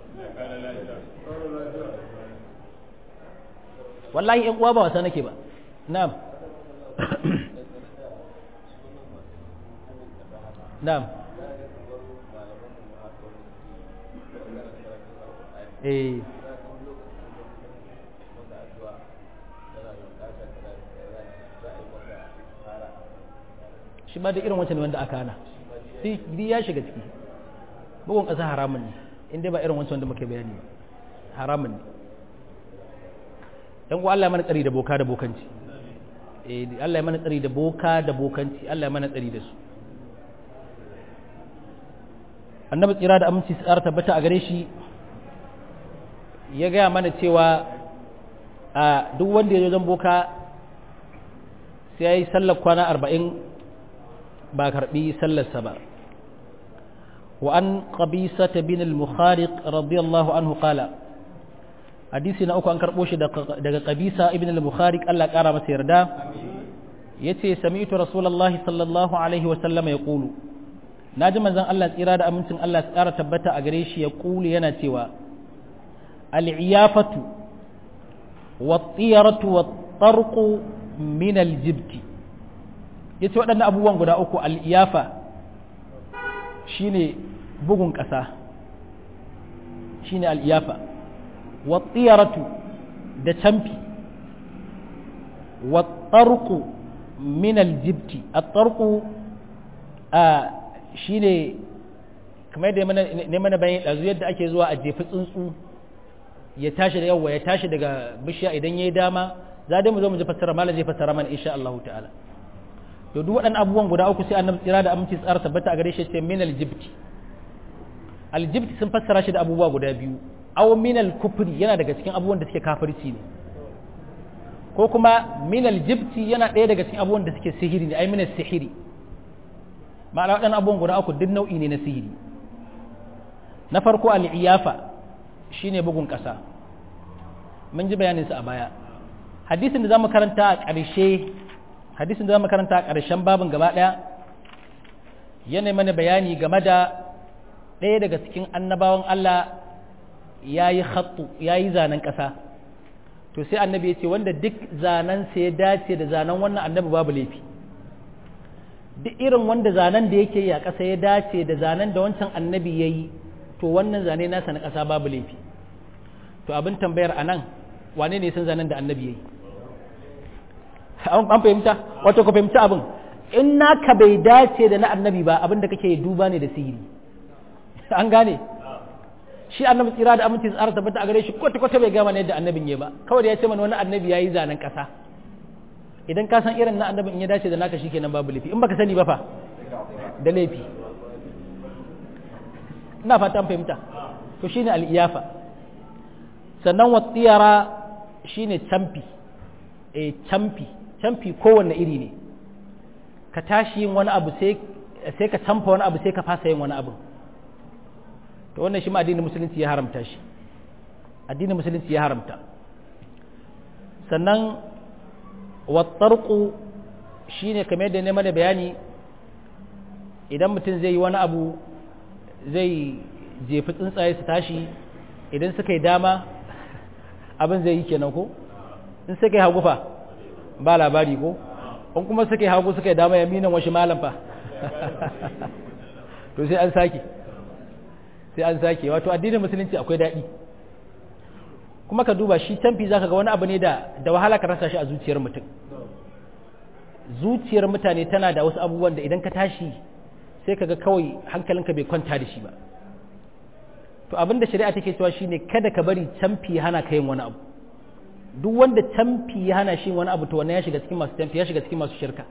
wallahi yan uwa ba wasa nake ba na'am na'am eh shi ba da irin wancan wanda aka hana sai ya shiga ciki bugun ƙasa haramun ne inda ba irin wancan wanda muke bayani ba haramun ne dan uwa Allah ya mana tsari da boka da bokanci eh Allah ya mana tsari da boka da bokanci Allah ya mana tsari da su annabi tsira da aminci tsara tabbata a gare shi ya gaya mana cewa a duk wanda ya zo zan boka sai ya yi sallar kwana arba'in ba karbi sallarsa ba wa an qabisata bin al-mukhariq radiyallahu anhu qala hadisi na uku an karbo shi daga qabisa ibn al-mukhariq Allah ya kara masa yarda yace sami'tu rasulullahi sallallahu alaihi wa sallam yaqulu naji manzon Allah tsira da amincin Allah ya kara tabbata a gare shi ya kulu yana cewa al-iyafatu wat-tiyaratu wat-tarqu min aljibti yace waɗannan abubuwan guda uku al-iyafa shine bugun ƙasa shine al-iyafa wa tiyaratu da camfi wa tarqu min aljibti at-tarqu a shine kamar da ne mana bayan dazu yadda ake zuwa a jefi tsuntsu ya tashi da yawa ya tashi daga bishiya idan yayi dama za dai mu zo mu ji fassara malam zai fassara mana insha Allah ta'ala to duk waɗannan abubuwan guda uku sai annabi tsira da aminci tsara tabbata a gare shi ce min aljibti aljibti sun fassara shi da abubuwa guda biyu aw min alkufri yana daga cikin abubuwan da suke kafirci ne ko kuma min aljibti yana ɗaya daga cikin abubuwan da suke sihiri ne ai min sihiri ma'ana waɗannan abubuwan guda uku duk nau'i ne na sihiri na farko al-iyafa shine bugun ƙasa mun ji bayanin sa a baya hadisin da zamu karanta a ƙarshe hadisin da zamu karanta a ƙarshen babin gaba ɗaya yana mana bayani game da ɗaya daga cikin annabawan Allah yayi khattu yayi zanen ƙasa to sai annabi ya ce wanda duk zanen sa ya dace da zanen wannan annabi babu laifi duk irin wanda zanen da yake yi a ƙasa ya dace da zanen da wancan annabi yayi to wannan zane nasa na ƙasa babu laifi to abin tambayar anan wane ne san zanen da annabi yayi an fahimta wato ka fahimci abin in naka bai dace da na annabi ba abin da kake duba ne da sihiri an gane shi annabi tsira da aminci tsara tabbata a gare shi kwata kwata bai gama ne yadda annabin yayi ba kawai da ya ce mana wani annabi yayi zanen ƙasa idan ka san irin na annabin in ya dace da naka shikenan babu laifi in baka sani ba fa da laifi ina fata an fahimta to shine al-iyafa sannan wa tiyara shine camfi eh camfi camfi kowanne iri ne ka tashi yin wani abu sai sai ka camfa wani abu sai ka fasa yin wani abu to wannan shi ma addinin musulunci ya haramta shi addinin musulunci ya haramta sannan wa tarqu shine kamar yadda ne mana bayani idan mutum zai yi wani abu zai jefi tsuntsaye su tashi idan suka yi dama abin zai yi kenan ko in suka yi hagu fa ba labari ko in kuma suka yi hagu suka yi dama ya minan washi malam fa to sai an sake sai an sake wato addinin musulunci akwai daɗi kuma ka duba shi tamfi zaka ga wani abu ne da da wahala ka rasa shi a zuciyar mutum zuciyar mutane tana da wasu abubuwan da idan ka tashi sai kaga kawai hankalinka bai kwanta da shi ba to abinda shari'a take cewa shine kada ka bari camfi hana ka yin wani abu duk wanda camfi ya hana shi wani abu to wannan ya shiga cikin masu camfi ya shiga cikin masu shirka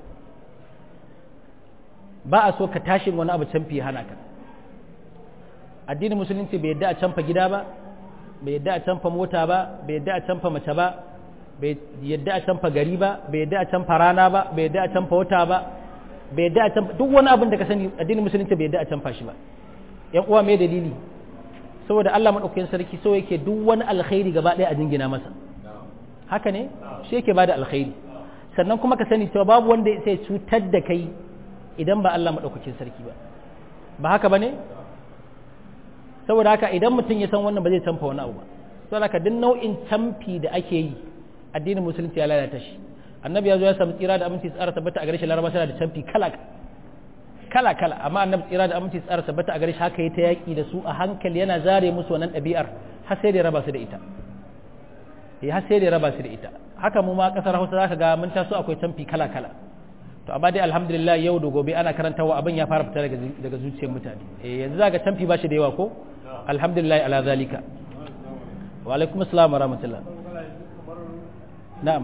ba a so ka tashi wani abu camfi ya hana ka addinin musulunci bai yadda a camfa gida ba bai yadda a camfa mota ba bai yadda a camfa mace ba bai yadda a camfa gari ba bai yadda a camfa rana ba bai yadda a camfa wata ba bai yadda a canfa duk wani abin da ka sani addinin musulunci bai yadda a canfa shi ba yan uwa me dalili saboda Allah madaukakin sarki so yake duk wani alkhairi gaba ɗaya a jingina masa haka ne shi yake bada alkhairi sannan kuma ka sani cewa babu wanda sai cutar da kai idan ba Allah madaukakin sarki ba ba haka bane saboda haka idan mutum ya san wannan ba zai canfa wani abu ba saboda haka duk nau'in canfi da ake yi addinin musulunci ya lalata shi annabi ya zo ya samu tsira da aminci tsara tabbata a gare shi laraba suna da canfi kala kala kala amma annabi tsira da aminci tsara tabbata a gare shi haka yi ta yaki da su a hankali yana zare musu wannan ɗabi'ar har sai da ya raba su da ita eh har sai da ya raba su da ita haka mu ma kasar Hausa zaka ga mun taso akwai canfi kala kala to amma dai alhamdulillah yau da gobe ana karantawa abin ya fara fita daga daga zuciyar mutane eh yanzu zaka canfi ba shi da yawa ko alhamdulillah ala zalika wa alaikum assalam wa rahmatullah na'am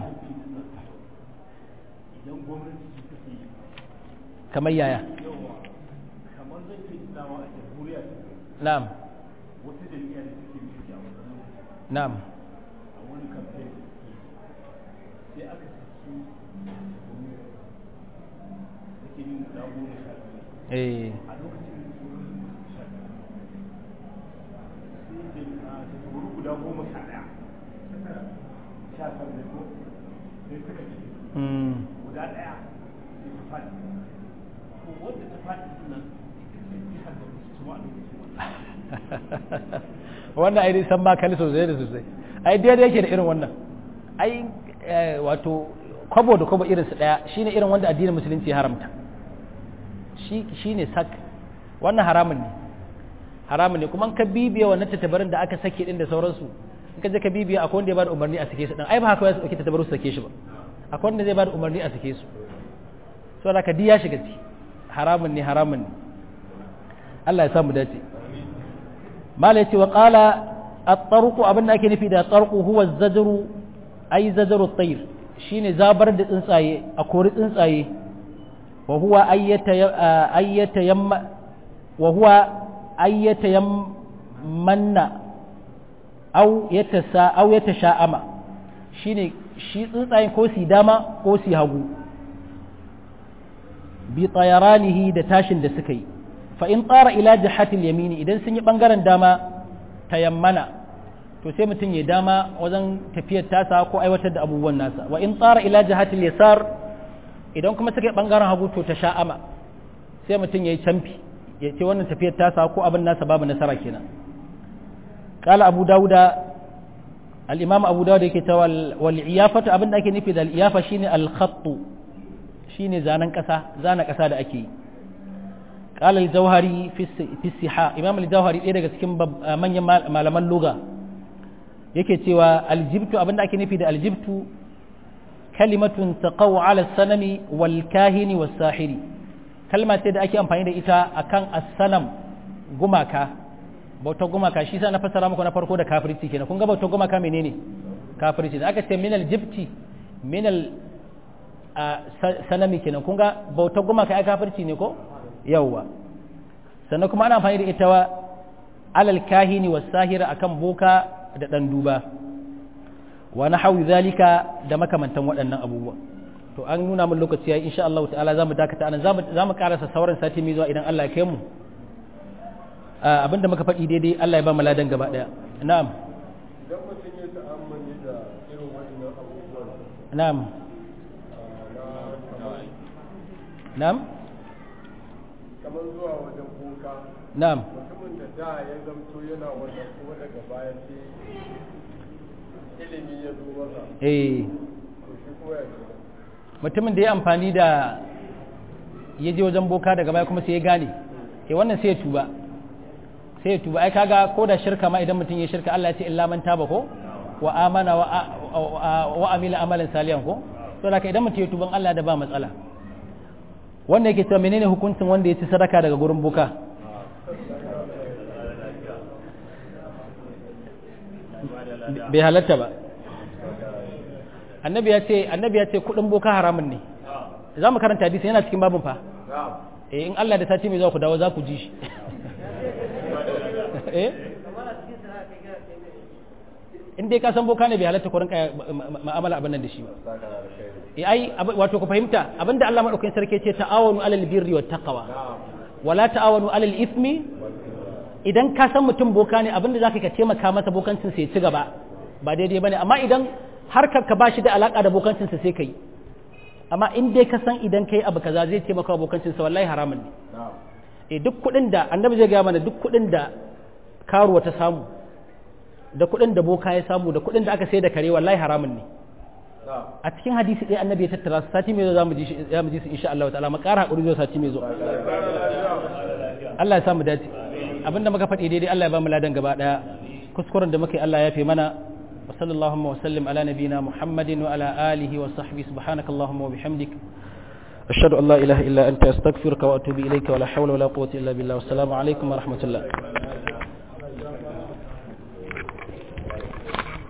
kamar yaya kamar zai ce dawa a jamhuriya na'am wasu jami'a da suke mulki a wannan na'am a wani kamfen sai aka saki da ke yin guda goma sha biyu eh a lokacin da su sha biyu sai da da tsoro guda goma sha ɗaya sha sabbi ko sai suka ce guda ɗaya sai su faɗi wanda ta faɗi nan jihar da su cima a lokacin wannan ai san ma kalli sosai da sosai ai daidai yake da irin wannan ai wato kwabo da kwabo irin su daya shine irin wanda addinin musulunci ya haramta shi shine sak wannan haramun ne haramun ne kuma ka bibiya wannan tattabarin da aka sake din da sauransu in ka je ka bibiya akwai wanda ya bada umarni a sake su din ai ba haka ya dauki tattabaru su sake shi ba akwai wanda zai bada umarni a sake su so da ka diya shiga ci haramun ne haramun ne Allah ya samu dace mala yace wa qala at-tarqu abinda ake nufi da tarqu huwa az-zajru ay zajru at-tayr shine zabar da tsuntsaye a kori tsuntsaye wa huwa ayyata ayyata yamma wa huwa ayyata yammanna aw yatasa aw yatasha'ama shine shi tsuntsayen ko si dama ko si hagu bi tayaranihi da tashin da suka yi fa in tsara ila jihatil yamini idan sun yi bangaren dama tayammana to sai mutum ya dama wajen tafiyar tasa ko aiwatar da abubuwan nasa wa in tsara ila jihatil yasar idan kuma suka yi bangaren hagu to ta sha'ama sai mutum ya yi camfi ya ce wannan tafiyar tasa ko abin nasa babu nasara kenan qala abu dauda al-imam abu dauda yake cewa wal iyafatu abin da ake nufi da al-iyafa shine al-khattu shine zanen kasa zana kasa da ake yi qala al-jawhari fi fi siha imam al-jawhari ɗaya daga cikin manyan malaman lugha yake cewa al-jibtu abin da ake nufi da al-jibtu kalimatun taqaw ala sanami wal kahini was sahiri kalma ce da ake amfani da ita akan as-sanam gumaka bautar gumaka shi sa na fassara muku na farko da kafirci kenan kun ga bautar gumaka menene kafirci da aka ce minal jibti minal sanami kenan kun ga bautar gumaka ai kafirci ne ko yawwa sannan kuma ana amfani da ita wa alal kahini was sahira akan boka da dan duba wa nahawi zalika da makamantan waɗannan abubuwa to an nuna mun lokaci yayi insha Allah ta'ala zamu dakata anan zamu zamu karasa sauran sati mai zuwa idan Allah ya kai mu abinda muka faɗi daidai Allah ya ba mu ladan gaba daya na'am idan mutum ya ta'ammali da irin wannan abubuwan na'am na'am kamar zuwa wajen boka na'am mutumin da da ya zamto yana wannan kuma daga baya sai ilimi ya zo masa eh to shi kuma ya zo mutumin da ya amfani da ya je wajen boka daga baya kuma sai ya gane ke wannan sai ya tuba sai ya tuba ai kaga ko da shirka ma idan mutum ya shirka Allah ya ce illa man taba ko wa amana wa wa amila amalan salihan ko to da idan mutum ya tuban Allah da ba matsala wanda yake cewa menene hukuncin wanda ya ci sadaka daga gurin boka bai halatta ba annabi ya ce annabi ya ce kudin boka haramun ne za mu karanta hadisi yana cikin babin fa eh in Allah da sati mai zuwa ku dawo za ku ji shi eh in dai ka san boka ne bai halatta ku rinka mu'amala abin nan da shi ba eh ai wato ku fahimta abinda Allah madaukakin sarki ce ta'awanu alal birri wat taqwa wala ta'awanu alal ithmi idan ka san mutum boka ne abinda zaka ka taimaka masa bokancin sai ya ci gaba ba daidai bane amma idan harkar ka bashi da alaka da bokancin sa sai kai amma in dai ka san idan kai abu kaza zai taimaka wa bokancin sa wallahi haramun ne eh duk kudin da annabi zai ga mana duk kudin da karuwa ta samu da kudin da boka ya samu da kudin da aka sai da kare wallahi haramun ne a cikin hadisi ɗaya annabi ya tattara su sati mai zo zamu ji zamu ji su insha Allah ta'ala mu ƙara hakuri zo sati mai zo Allah ya samu dace abinda muka faɗi daidai Allah ya ba mu ladan gaba daya kuskuren da muka yi Allah ya fi mana wa sallallahu wa sallim ala nabina Muhammadin wa ala alihi wa sahbihi subhanakallahumma wa bihamdik ashhadu an la ilaha illa anta astaghfiruka wa atubu ilayka wa la hawla wa la quwwata illa billah wassalamu alaikum wa rahmatullah